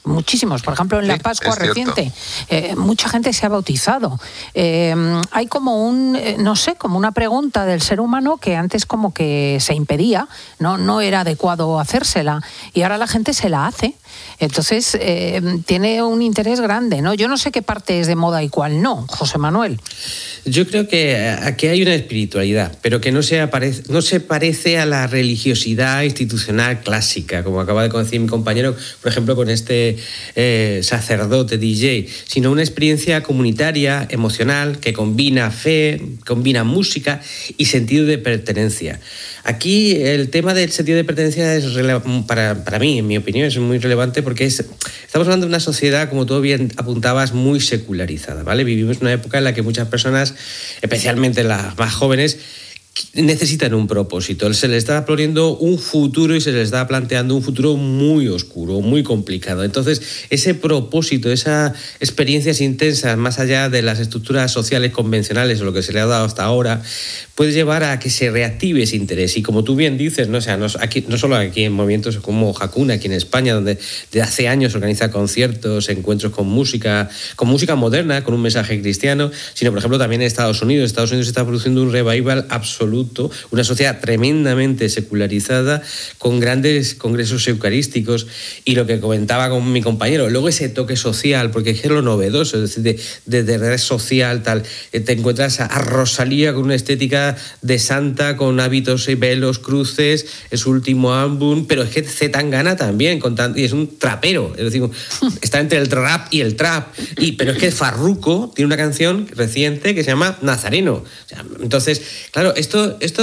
[SPEAKER 1] muchísimos. Por ejemplo, en la Pascua reciente, mucha gente se ha bautizado. Hay como como una pregunta del ser humano que antes como que se impedía, no era adecuado hacérsela, y ahora la gente se la hace. Entonces, tiene un interés grande, ¿no? Yo no sé qué parte es de moda y cuál no, José Manuel.
[SPEAKER 2] Yo creo que aquí hay una espiritualidad, pero que no se parece a la religiosidad institucional clásica, como acaba de decir mi compañero, por ejemplo, con este sacerdote DJ, sino una experiencia comunitaria, emocional, que combina fe, combina música y sentido de pertenencia. Aquí el tema del sentido de pertenencia es para mí, en mi opinión, es muy relevante porque estamos hablando de una sociedad, como tú bien apuntabas, muy secularizada, ¿vale? Vivimos una época en la que muchas personas, especialmente las más jóvenes, necesitan un propósito. Se les está poniendo un futuro y se les está planteando un futuro muy oscuro, muy complicado. Entonces, ese propósito, esas experiencias intensas, más allá de las estructuras sociales convencionales o lo que se le ha dado hasta ahora, puede llevar a que se reactive ese interés. Y como tú bien dices, no solo aquí en movimientos como Hakuna, aquí en España, donde de hace años organiza conciertos, encuentros con música moderna, con un mensaje cristiano, sino, por ejemplo, también en Estados Unidos. Estados Unidos está produciendo un revival absoluto, una sociedad tremendamente secularizada, con grandes congresos eucarísticos, y lo que comentaba con mi compañero, luego ese toque social, porque es lo novedoso, es decir, de red social, tal, te encuentras a Rosalía con una estética de santa, con hábitos y velos, cruces, es su último álbum, pero es que Zetangana también, y es un trapero, es decir, está entre el rap y el trap, pero es que Farruko tiene una canción reciente que se llama Nazareno. O sea, entonces, claro, esto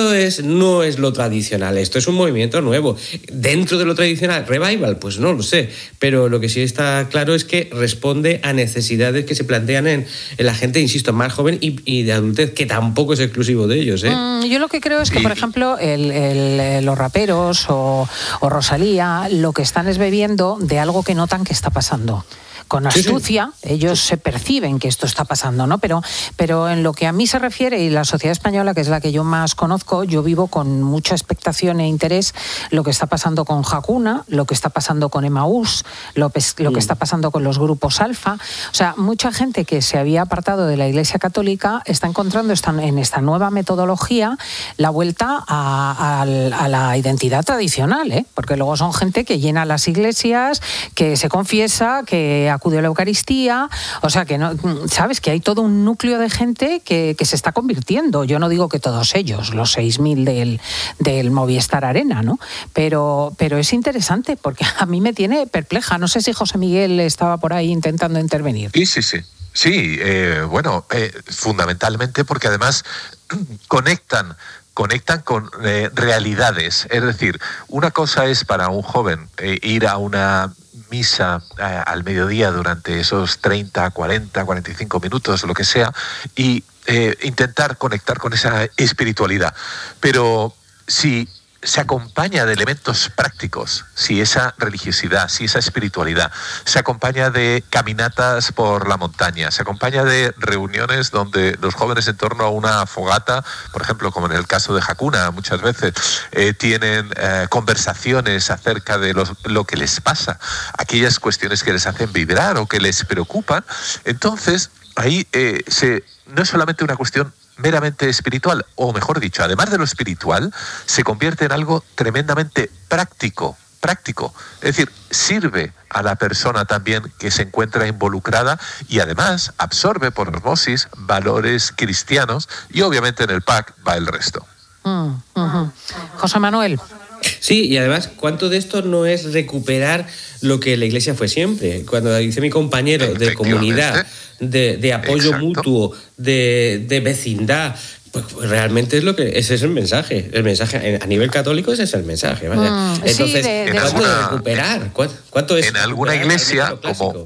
[SPEAKER 2] no es lo tradicional, esto es un movimiento nuevo. Dentro de lo tradicional, revival, pues no lo sé, pero lo que sí está claro es que responde a necesidades que se plantean en la gente, insisto, más joven y de adultez, que tampoco es exclusivo de ellos, ¿eh?
[SPEAKER 1] Yo lo que creo es que, por ejemplo, los raperos o Rosalía lo que están es bebiendo de algo que notan que está pasando. Con astucia, ellos se perciben que esto está pasando, ¿no? Pero en lo que a mí se refiere, y la sociedad española, que es la que yo más conozco, yo vivo con mucha expectación e interés lo que está pasando con Hakuna, lo que está pasando con Emaús, lo que está pasando con los grupos alfa. O sea, mucha gente que se había apartado de la Iglesia Católica está encontrando en esta nueva metodología la vuelta a la identidad tradicional, ¿eh? Porque luego son gente que llena las iglesias, que se confiesa, que acude a la Eucaristía, o sea que no, sabes que hay todo un núcleo de gente que se está convirtiendo. Yo no digo que todos ellos, los 6.000 del Movistar Arena, ¿no? Pero es interesante porque a mí me tiene perpleja. No sé si José Miguel estaba por ahí intentando intervenir.
[SPEAKER 15] Sí, fundamentalmente porque además conectan con realidades. Es decir, una cosa es para un joven ir a una misa al mediodía durante esos 30, 40, 45 minutos, lo que sea, y intentar conectar con esa espiritualidad. Pero si se acompaña de elementos prácticos, si esa religiosidad, si esa espiritualidad se acompaña de caminatas por la montaña, se acompaña de reuniones donde los jóvenes en torno a una fogata, por ejemplo, como en el caso de Hakuna, muchas veces tienen conversaciones acerca de lo que les pasa, aquellas cuestiones que les hacen vibrar o que les preocupan, entonces ahí no es solamente una cuestión meramente espiritual, o mejor dicho, además de lo espiritual, se convierte en algo tremendamente práctico. Es decir, sirve a la persona también que se encuentra involucrada y además absorbe por osmosis valores cristianos y obviamente en el pack va el resto.
[SPEAKER 1] José Manuel.
[SPEAKER 2] Sí, y además, ¿cuánto de esto no es recuperar lo que la Iglesia fue siempre? Cuando dice mi compañero de comunidad, de apoyo mutuo, de vecindad, pues realmente ese es el mensaje. El mensaje a nivel católico ese es el mensaje, ¿vale? Entonces, ¿cuánto de recuperar? ¿Cuánto es?
[SPEAKER 15] En alguna iglesia,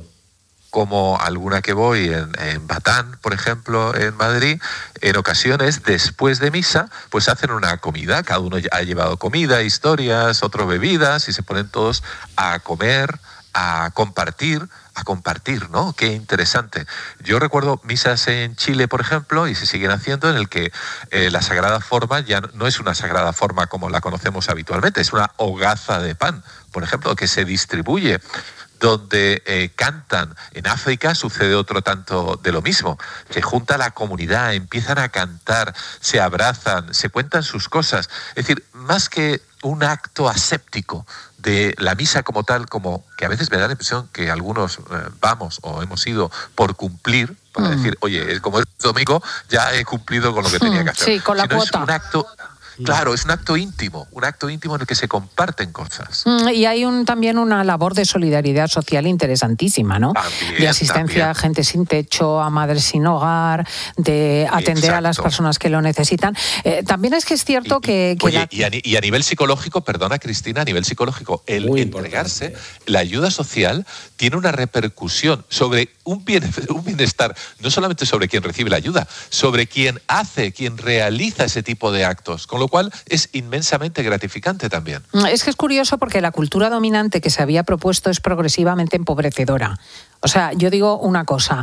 [SPEAKER 15] como alguna que voy en Batán, por ejemplo, en Madrid, en ocasiones, después de misa, pues hacen una comida. Cada uno ha llevado comida, historias, otro bebidas, y se ponen todos a comer, a compartir, ¿no? Qué interesante. Yo recuerdo misas en Chile, por ejemplo, y se siguen haciendo, en el que la Sagrada Forma ya no es una Sagrada Forma como la conocemos habitualmente, es una hogaza de pan, por ejemplo, que se distribuye donde cantan. En África sucede otro tanto de lo mismo. Se junta la comunidad, empiezan a cantar, se abrazan, se cuentan sus cosas. Es decir, más que un acto aséptico de la misa como tal, como que a veces me da la impresión que algunos vamos o hemos ido por cumplir, para decir, oye, como es domingo, ya he cumplido con lo que tenía que hacer.
[SPEAKER 1] Sí, con la cuota.
[SPEAKER 15] Es un acto... Claro, es un acto íntimo en el que se comparten cosas.
[SPEAKER 1] Y hay también una labor de solidaridad social interesantísima, ¿no? De asistencia a gente sin techo, a madres sin hogar, de atender a las personas que lo necesitan. También es que es cierto que...
[SPEAKER 15] Oye, y a nivel psicológico, perdona Cristina, a nivel psicológico, el entregarse, la ayuda social tiene una repercusión sobre un bienestar, no solamente sobre quien recibe la ayuda, sobre quien realiza ese tipo de actos, con lo cual es inmensamente gratificante también.
[SPEAKER 1] Es que es curioso porque la cultura dominante que se había propuesto es progresivamente empobrecedora. O sea, yo digo una cosa,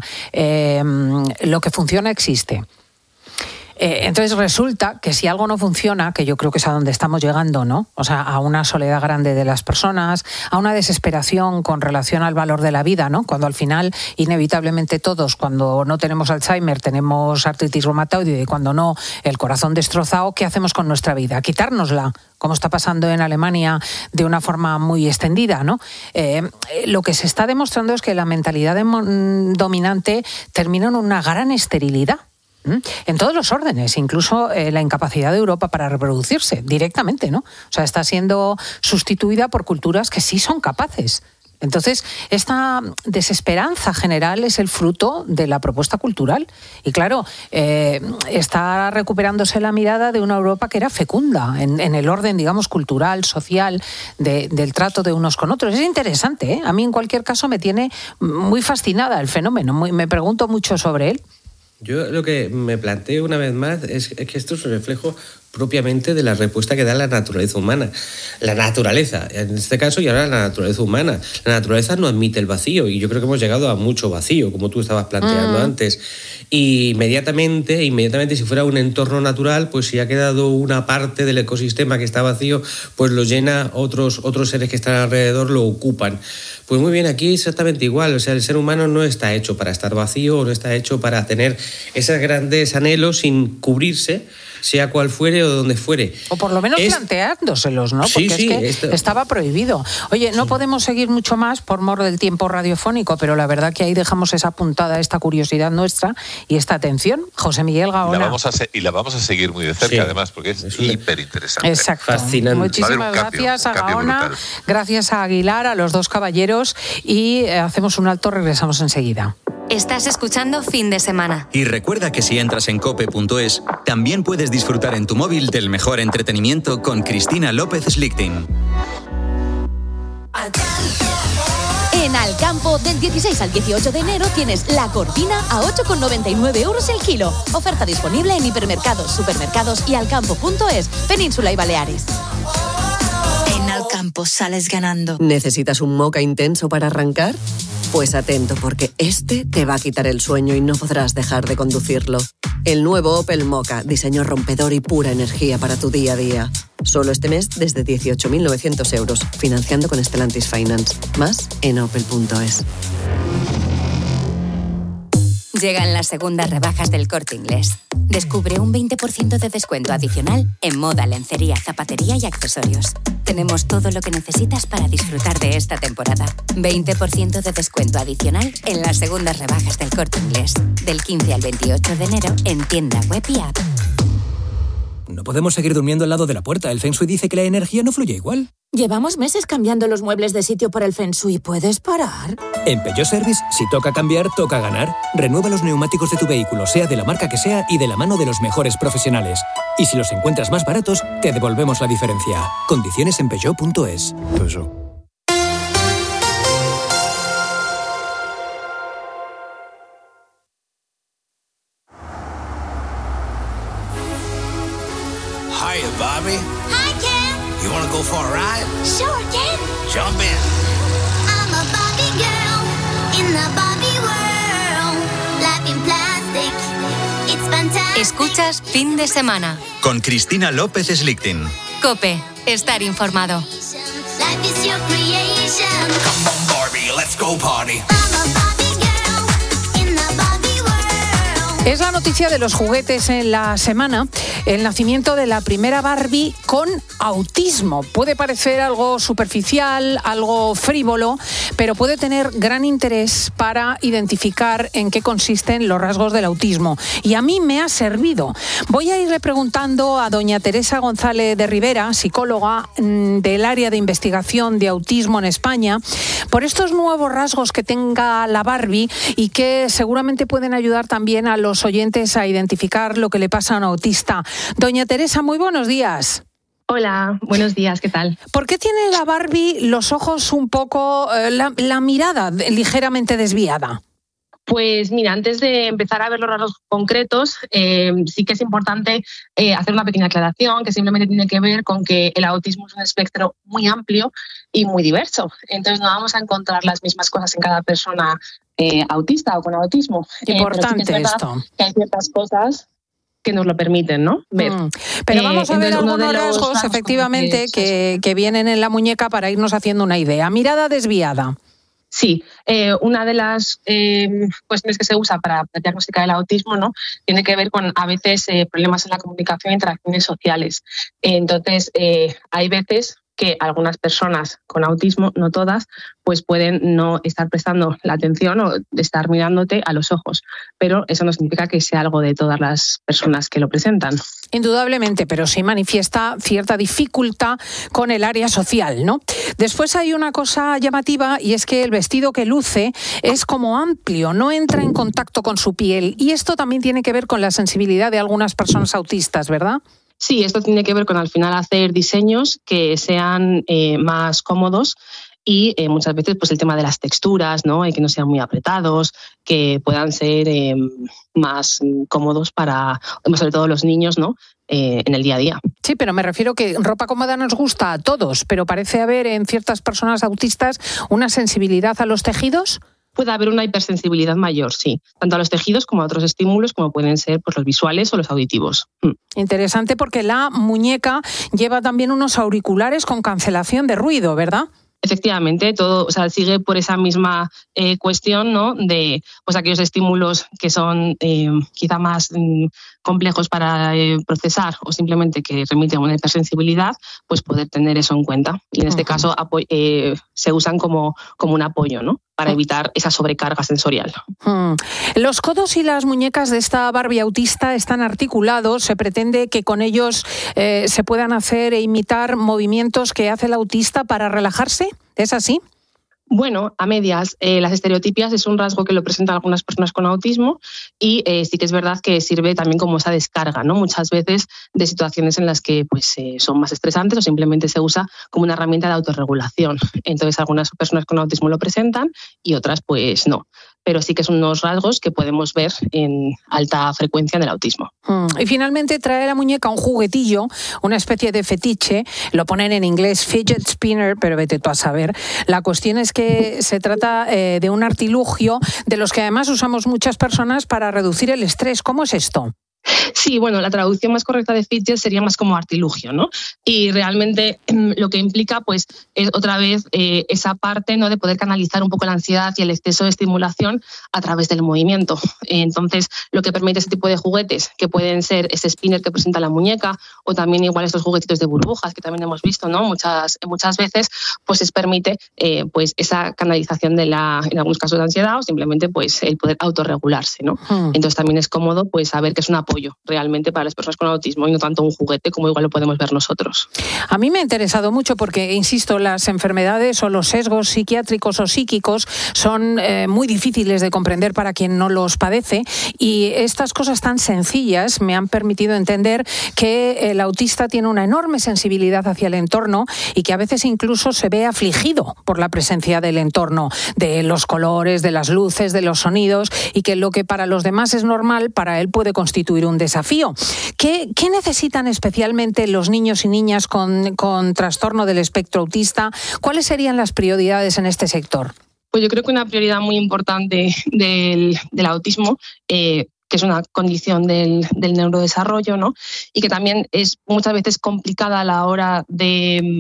[SPEAKER 1] lo que funciona existe. Entonces resulta que si algo no funciona, que yo creo que es a donde estamos llegando, ¿no? O sea, a una soledad grande de las personas, a una desesperación con relación al valor de la vida, ¿no? Cuando al final, inevitablemente todos, cuando no tenemos Alzheimer, tenemos artritis reumatoide y cuando no, el corazón destrozado, ¿qué hacemos con nuestra vida? Quitárnosla, como está pasando en Alemania de una forma muy extendida, ¿no? Lo que se está demostrando es que la mentalidad dominante termina en una gran esterilidad. En todos los órdenes, incluso la incapacidad de Europa para reproducirse directamente, ¿no? O sea, está siendo sustituida por culturas que sí son capaces. Entonces, esta desesperanza general es el fruto de la propuesta cultural. Y claro, está recuperándose la mirada de una Europa que era fecunda en el orden, digamos, cultural, social, del trato de unos con otros. Es interesante, ¿eh? A mí, en cualquier caso, me tiene muy fascinada el fenómeno. Me pregunto mucho sobre él.
[SPEAKER 2] Yo lo que me planteo una vez más es que esto es un reflejo propiamente de la respuesta que da la naturaleza humana. La naturaleza, en este caso, y ahora la naturaleza humana. La naturaleza no admite el vacío y yo creo que hemos llegado a mucho vacío, como tú estabas planteando antes. Y inmediatamente, si fuera un entorno natural, pues si ha quedado una parte del ecosistema que está vacío, pues lo llena otros seres que están alrededor, lo ocupan. Pues muy bien, aquí exactamente igual. O sea, el ser humano no está hecho para estar vacío, no está hecho para tener esos grandes anhelos sin cubrirse, sea cual fuere o donde fuere.
[SPEAKER 1] O por lo menos planteándoselos, ¿no? Porque es que estaba prohibido. Oye, no podemos seguir mucho más por mor del tiempo radiofónico, pero la verdad que ahí dejamos esa puntada, esta curiosidad nuestra y esta atención. José Miguel Gaona.
[SPEAKER 15] La vamos a seguir muy de cerca, además, porque es hiper interesante.
[SPEAKER 1] Exacto.
[SPEAKER 2] Fascinante.
[SPEAKER 1] Muchísimas gracias a Gaona, gracias a Aguilar, a los dos caballeros, y hacemos un alto, regresamos enseguida.
[SPEAKER 9] Estás escuchando Fin de Semana.
[SPEAKER 17] Y recuerda que si entras en cope.es, también puedes disfrutar en tu móvil del mejor entretenimiento con Cristina López Slichting.
[SPEAKER 25] En Alcampo, del 16 al 18 de enero tienes la cortina a 8,99 € el kilo. Oferta disponible en hipermercados, supermercados y alcampo.es, Península y Baleares.
[SPEAKER 3] En Alcampo sales ganando.
[SPEAKER 4] ¿Necesitas un moca intenso para arrancar? Pues atento, porque este te va a quitar el sueño y no podrás dejar de conducirlo. El nuevo Opel Mokka, diseño rompedor y pura energía para tu día a día. Solo este mes desde 18.900 €, financiando con Stellantis Finance. Más en opel.es.
[SPEAKER 9] Llegan las segundas rebajas del Corte Inglés. Descubre un 20% de descuento adicional en moda, lencería, zapatería y accesorios. Tenemos todo lo que necesitas para disfrutar de esta temporada. 20% de descuento adicional en las segundas rebajas del Corte Inglés. Del 15 al 28 de enero en tienda web y app.
[SPEAKER 5] No podemos seguir durmiendo al lado de la puerta. El Feng Shui dice que la energía no fluye igual.
[SPEAKER 25] Llevamos meses cambiando los muebles de sitio por el Feng Shui. ¿Puedes parar?
[SPEAKER 5] En Peugeot Service, si toca cambiar, toca ganar. Renueva los neumáticos de tu vehículo, sea de la marca que sea y de la mano de los mejores profesionales. Y si los encuentras más baratos, te devolvemos la diferencia. Condiciones en Peugeot.es.
[SPEAKER 18] Hiya, Bobby.
[SPEAKER 6] Hi, Ken.
[SPEAKER 18] You want to go for a ride?
[SPEAKER 6] Sure, Ken.
[SPEAKER 18] Jump in.
[SPEAKER 6] I'm a Barbie girl in the Barbie world. Life in plastic. It's fantastic.
[SPEAKER 9] Escuchas Fin de Semana.
[SPEAKER 17] Con Cristina López Slichting.
[SPEAKER 9] COPE. Estar informado.
[SPEAKER 6] Life is your creation.
[SPEAKER 18] Come on, Barbie, let's Let's go party.
[SPEAKER 1] Es la noticia de los juguetes en la semana, el nacimiento de la primera Barbie con autismo. Puede parecer algo superficial, algo frívolo, pero puede tener gran interés para identificar en qué consisten los rasgos del autismo. Y a mí me ha servido. Voy a irle preguntando a doña Teresa González de Rivera, psicóloga del área de investigación de autismo en España, por estos nuevos rasgos que tenga la Barbie y que seguramente pueden ayudar también a los oyentes a identificar lo que le pasa a un autista. Doña Teresa, muy buenos días.
[SPEAKER 7] Hola, buenos días, ¿qué tal?
[SPEAKER 1] ¿Por qué tiene la Barbie los ojos un poco, la mirada ligeramente desviada?
[SPEAKER 7] Pues mira, antes de empezar a ver los rasgos concretos, sí que es importante hacer una pequeña aclaración que simplemente tiene que ver con que el autismo es un espectro muy amplio y muy diverso. Entonces no vamos a encontrar las mismas cosas en cada persona autista o con autismo.
[SPEAKER 1] Importante
[SPEAKER 7] pero sí que es
[SPEAKER 1] esto.
[SPEAKER 7] Que hay ciertas cosas que nos lo permiten, ¿no? Ver.
[SPEAKER 1] Pero vamos a ver algunos rasgos, efectivamente, que vienen en la muñeca para irnos haciendo una idea. Mirada desviada.
[SPEAKER 7] Sí, una de las cuestiones que se usa para diagnosticar el autismo, ¿no?, tiene que ver con a veces problemas en la comunicación e interacciones sociales. Entonces, hay veces que algunas personas con autismo, no todas, pues pueden no estar prestando la atención o estar mirándote a los ojos. Pero eso no significa que sea algo de todas las personas que lo presentan.
[SPEAKER 1] Indudablemente, pero sí manifiesta cierta dificultad con el área social, ¿no? Después hay una cosa llamativa y es que el vestido que luce es como amplio, no entra en contacto con su piel. Y esto también tiene que ver con la sensibilidad de algunas personas autistas, ¿verdad?
[SPEAKER 7] Sí, esto tiene que ver con al final hacer diseños que sean más cómodos y muchas veces pues el tema de las texturas, ¿no? Que no sean muy apretados, que puedan ser más cómodos para, sobre todo los niños, ¿no? En el día a día.
[SPEAKER 1] Sí, pero me refiero que ropa cómoda nos gusta a todos, pero parece haber en ciertas personas autistas una sensibilidad a los tejidos.
[SPEAKER 7] Puede haber una hipersensibilidad mayor, sí, tanto a los tejidos como a otros estímulos, como pueden ser pues, los visuales o los auditivos.
[SPEAKER 1] Interesante, porque la muñeca lleva también unos auriculares con cancelación de ruido, ¿verdad?
[SPEAKER 7] Efectivamente, todo, o sea, sigue por esa misma cuestión, ¿no?, de pues aquellos estímulos que son quizá más complejos para procesar o simplemente que remiten a una hipersensibilidad, pues poder tener eso en cuenta. Y en este caso se usan como un apoyo, ¿no?, para evitar esa sobrecarga sensorial.
[SPEAKER 1] Los codos y las muñecas de esta Barbie autista están articulados. Se pretende que con ellos se puedan hacer e imitar movimientos que hace el autista para relajarse. ¿Es así?
[SPEAKER 7] Bueno, a medias. Las estereotipias es un rasgo que lo presentan algunas personas con autismo y sí que es verdad que sirve también como esa descarga, ¿no?, muchas veces de situaciones en las que pues, son más estresantes o simplemente se usa como una herramienta de autorregulación. Entonces algunas personas con autismo lo presentan y otras pues no. Pero sí que son unos rasgos que podemos ver en alta frecuencia en el autismo.
[SPEAKER 1] Y finalmente trae la muñeca un juguetillo, una especie de fetiche, lo ponen en inglés fidget spinner, pero vete tú a saber. La cuestión es que se trata de un artilugio de los que además usamos muchas personas para reducir el estrés. ¿Cómo es esto?
[SPEAKER 7] Sí, bueno, la traducción más correcta de fidget sería más como artilugio, ¿no? Y realmente lo que implica, pues, es otra vez esa parte, ¿no?, de poder canalizar un poco la ansiedad y el exceso de estimulación a través del movimiento. Entonces, lo que permite ese tipo de juguetes, que pueden ser ese spinner que presenta la muñeca, o también igual estos juguetitos de burbujas que también hemos visto, ¿no?, muchas veces, pues les permite pues esa canalización en algunos casos de ansiedad o simplemente pues el poder autorregularse, ¿no? Entonces también es cómodo pues saber que es un apoyo realmente para las personas con autismo y no tanto un juguete como igual lo podemos ver nosotros.
[SPEAKER 1] A mí me ha interesado mucho porque, insisto, las enfermedades o los sesgos psiquiátricos o psíquicos son muy difíciles de comprender para quien no los padece, y estas cosas tan sencillas me han permitido entender que el autista tiene una enorme sensibilidad hacia el entorno y que a veces incluso se ve afligido por la presencia del entorno, de los colores, de las luces, de los sonidos, y que lo que para los demás es normal, para él puede constituir un desafío. ¿Qué necesitan especialmente los niños y niñas con trastorno del espectro autista? ¿Cuáles serían las prioridades en este sector?
[SPEAKER 7] Pues yo creo que una prioridad muy importante del autismo, que es una condición del neurodesarrollo, ¿no?, y que también es muchas veces complicada a la hora de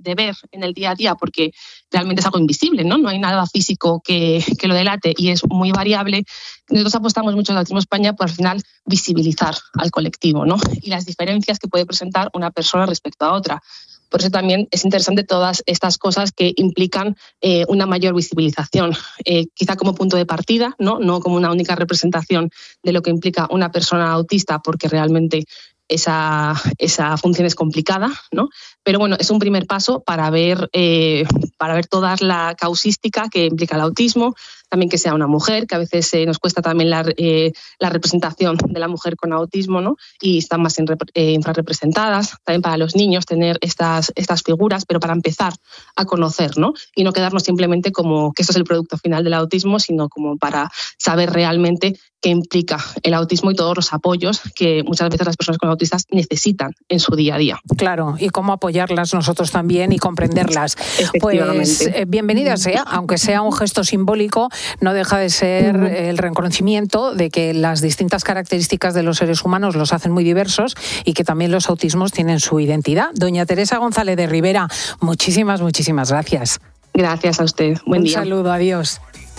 [SPEAKER 7] de ver en el día a día, porque realmente es algo invisible, ¿no? No hay nada físico que lo delate y es muy variable. Nosotros apostamos mucho en Autismo España por al final visibilizar al colectivo, ¿no? Y las diferencias que puede presentar una persona respecto a otra. Por eso también es interesante todas estas cosas que implican una mayor visibilización, quizá como punto de partida, no como una única representación de lo que implica una persona autista, porque realmente esa función es complicada, ¿no? Pero bueno, es un primer paso para ver toda la causística que implica el autismo, también que sea una mujer, que a veces nos cuesta también la representación de la mujer con autismo, ¿no? Y están más infrarrepresentadas, también para los niños tener estas figuras, pero para empezar a conocer, ¿no? Y no quedarnos simplemente como que esto es el producto final del autismo, sino como para saber realmente qué implica el autismo y todos los apoyos que muchas veces las personas con autistas necesitan en su día a día.
[SPEAKER 1] Claro, y cómo apoyarlas nosotros también y comprenderlas. Pues bienvenida sea, aunque sea un gesto simbólico, no deja de ser el reconocimiento de que las distintas características de los seres humanos los hacen muy diversos y que también los autismos tienen su identidad. Doña Teresa González de Rivera, muchísimas gracias.
[SPEAKER 7] Gracias a usted. Buen día.
[SPEAKER 1] Un saludo, adiós.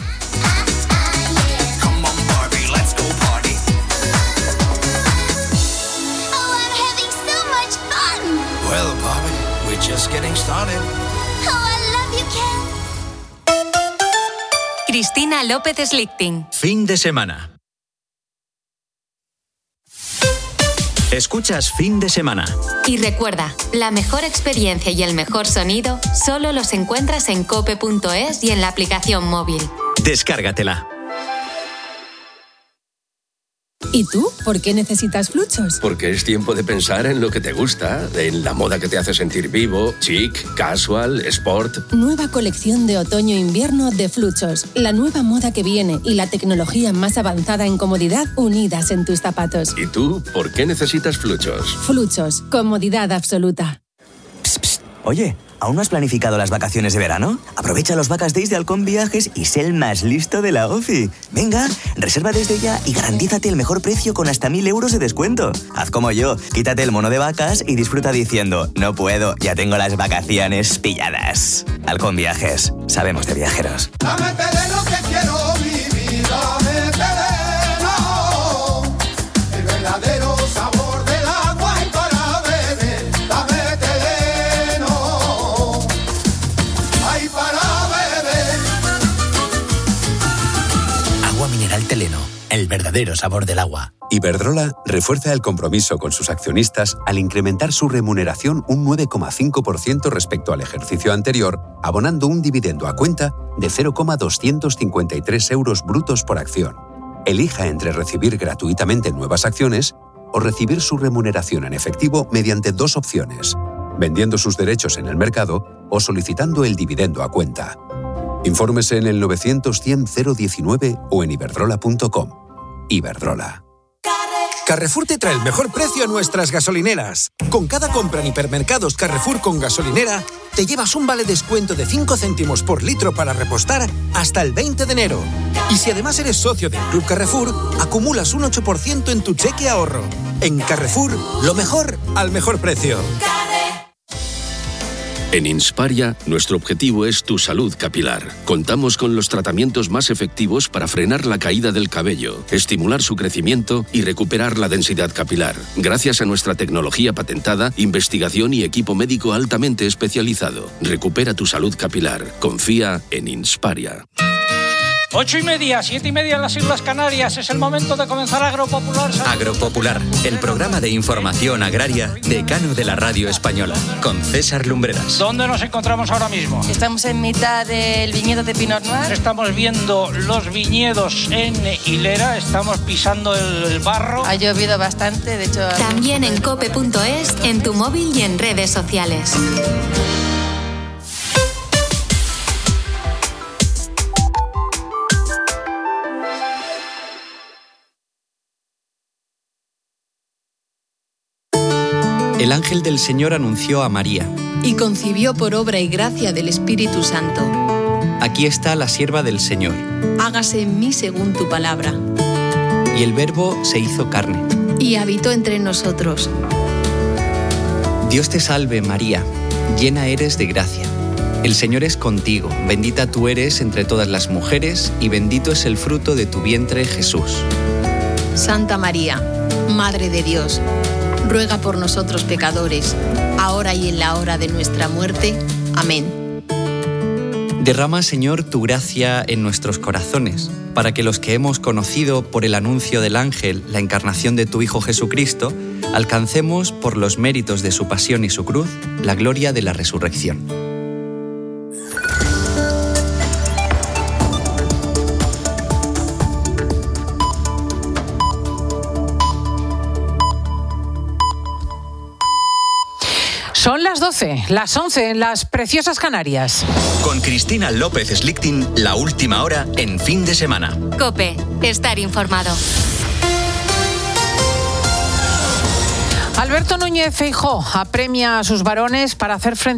[SPEAKER 18] Well, Bobby, we're just getting started.
[SPEAKER 6] Oh, I love you, Ken.
[SPEAKER 9] Cristina López Slichting.
[SPEAKER 17] Fin de semana. Escuchas Fin de Semana.
[SPEAKER 9] Y recuerda, la mejor experiencia y el mejor sonido solo los encuentras en cope.es y en la aplicación móvil.
[SPEAKER 17] Descárgatela.
[SPEAKER 10] ¿Y tú? ¿Por qué necesitas Fluchos?
[SPEAKER 11] Porque es tiempo de pensar en lo que te gusta, en la moda que te hace sentir vivo, chic, casual, sport.
[SPEAKER 10] Nueva colección de otoño-invierno de Fluchos. La nueva moda que viene y la tecnología más avanzada en comodidad unidas en tus zapatos.
[SPEAKER 11] ¿Y tú? ¿Por qué necesitas Fluchos?
[SPEAKER 10] Fluchos. Comodidad absoluta.
[SPEAKER 12] Psst, psst. Oye, ¿aún no has planificado las vacaciones de verano? Aprovecha los Vacas Days de Halcón Viajes y sé el más listo de la OFI. Venga, reserva desde ya y garantízate el mejor precio con hasta 1.000 euros de descuento. Haz como yo, quítate el mono de vacas y disfruta diciendo: no puedo, ya tengo las vacaciones pilladas. Halcón Viajes, sabemos de viajeros.
[SPEAKER 18] Dame terreno que quiero vivir, dame terreno, el verdadero sabor del agua y para beber, dame terreno, ay para beber.
[SPEAKER 13] Agua mineral Teleno, el verdadero sabor del agua.
[SPEAKER 14] Iberdrola refuerza el compromiso con sus accionistas al incrementar su remuneración un 9,5% respecto al ejercicio anterior, abonando un dividendo a cuenta de 0,253 euros brutos por acción. Elija entre recibir gratuitamente nuevas acciones o recibir su remuneración en efectivo mediante dos opciones: vendiendo sus derechos en el mercado o solicitando el dividendo a cuenta. Infórmese en el 900-100-019 o en iberdrola.com. Iberdrola.
[SPEAKER 21] Carrefour te trae el mejor precio a nuestras gasolineras. Con cada compra en hipermercados Carrefour con gasolinera, te llevas un vale descuento de 5 céntimos por litro para repostar hasta el 20 de enero. Y si además eres socio del Club Carrefour, acumulas un 8% en tu cheque ahorro. En Carrefour, lo mejor al mejor precio.
[SPEAKER 16] En Insparia, nuestro objetivo es tu salud capilar. Contamos con los tratamientos más efectivos para frenar la caída del cabello, estimular su crecimiento y recuperar la densidad capilar, gracias a nuestra tecnología patentada, investigación y equipo médico altamente especializado. Recupera tu salud capilar. Confía en Insparia.
[SPEAKER 20] 8:30, 7:30 en las Islas Canarias. Es el momento de comenzar Agropopular.
[SPEAKER 22] Agropopular, el programa de información agraria decano de la radio española, con César Lumbreras.
[SPEAKER 20] ¿Dónde nos encontramos ahora mismo?
[SPEAKER 24] Estamos en mitad del viñedo de Pinot Noir.
[SPEAKER 20] Estamos viendo los viñedos en hilera, estamos pisando el barro.
[SPEAKER 24] Ha llovido bastante, de hecho...
[SPEAKER 9] También en cope.es, en tu móvil y en redes sociales.
[SPEAKER 22] El ángel del Señor anunció a María:
[SPEAKER 26] y concibió por obra y gracia del Espíritu Santo.
[SPEAKER 22] Aquí está la sierva del Señor.
[SPEAKER 26] Hágase en mí según tu palabra.
[SPEAKER 22] Y el Verbo se hizo carne.
[SPEAKER 26] Y habitó entre nosotros.
[SPEAKER 22] Dios te salve, María,
[SPEAKER 2] llena eres de gracia. El Señor es contigo, bendita tú eres entre todas las mujeres y bendito es el fruto de tu vientre, Jesús.
[SPEAKER 26] Santa María, Madre de Dios, ruega por nosotros pecadores, ahora y en la hora de nuestra muerte. Amén.
[SPEAKER 2] Derrama, Señor, tu gracia en nuestros corazones, para que los que hemos conocido por el anuncio del ángel la encarnación de tu Hijo Jesucristo, alcancemos, por los méritos de su pasión y su cruz, la gloria de la resurrección.
[SPEAKER 1] Son las 12, las 11 en las preciosas Canarias.
[SPEAKER 22] Con Cristina López Slichting, la última hora en fin de semana.
[SPEAKER 9] COPE, estar informado.
[SPEAKER 1] Alberto Núñez Feijóo apremia a sus varones para hacer frente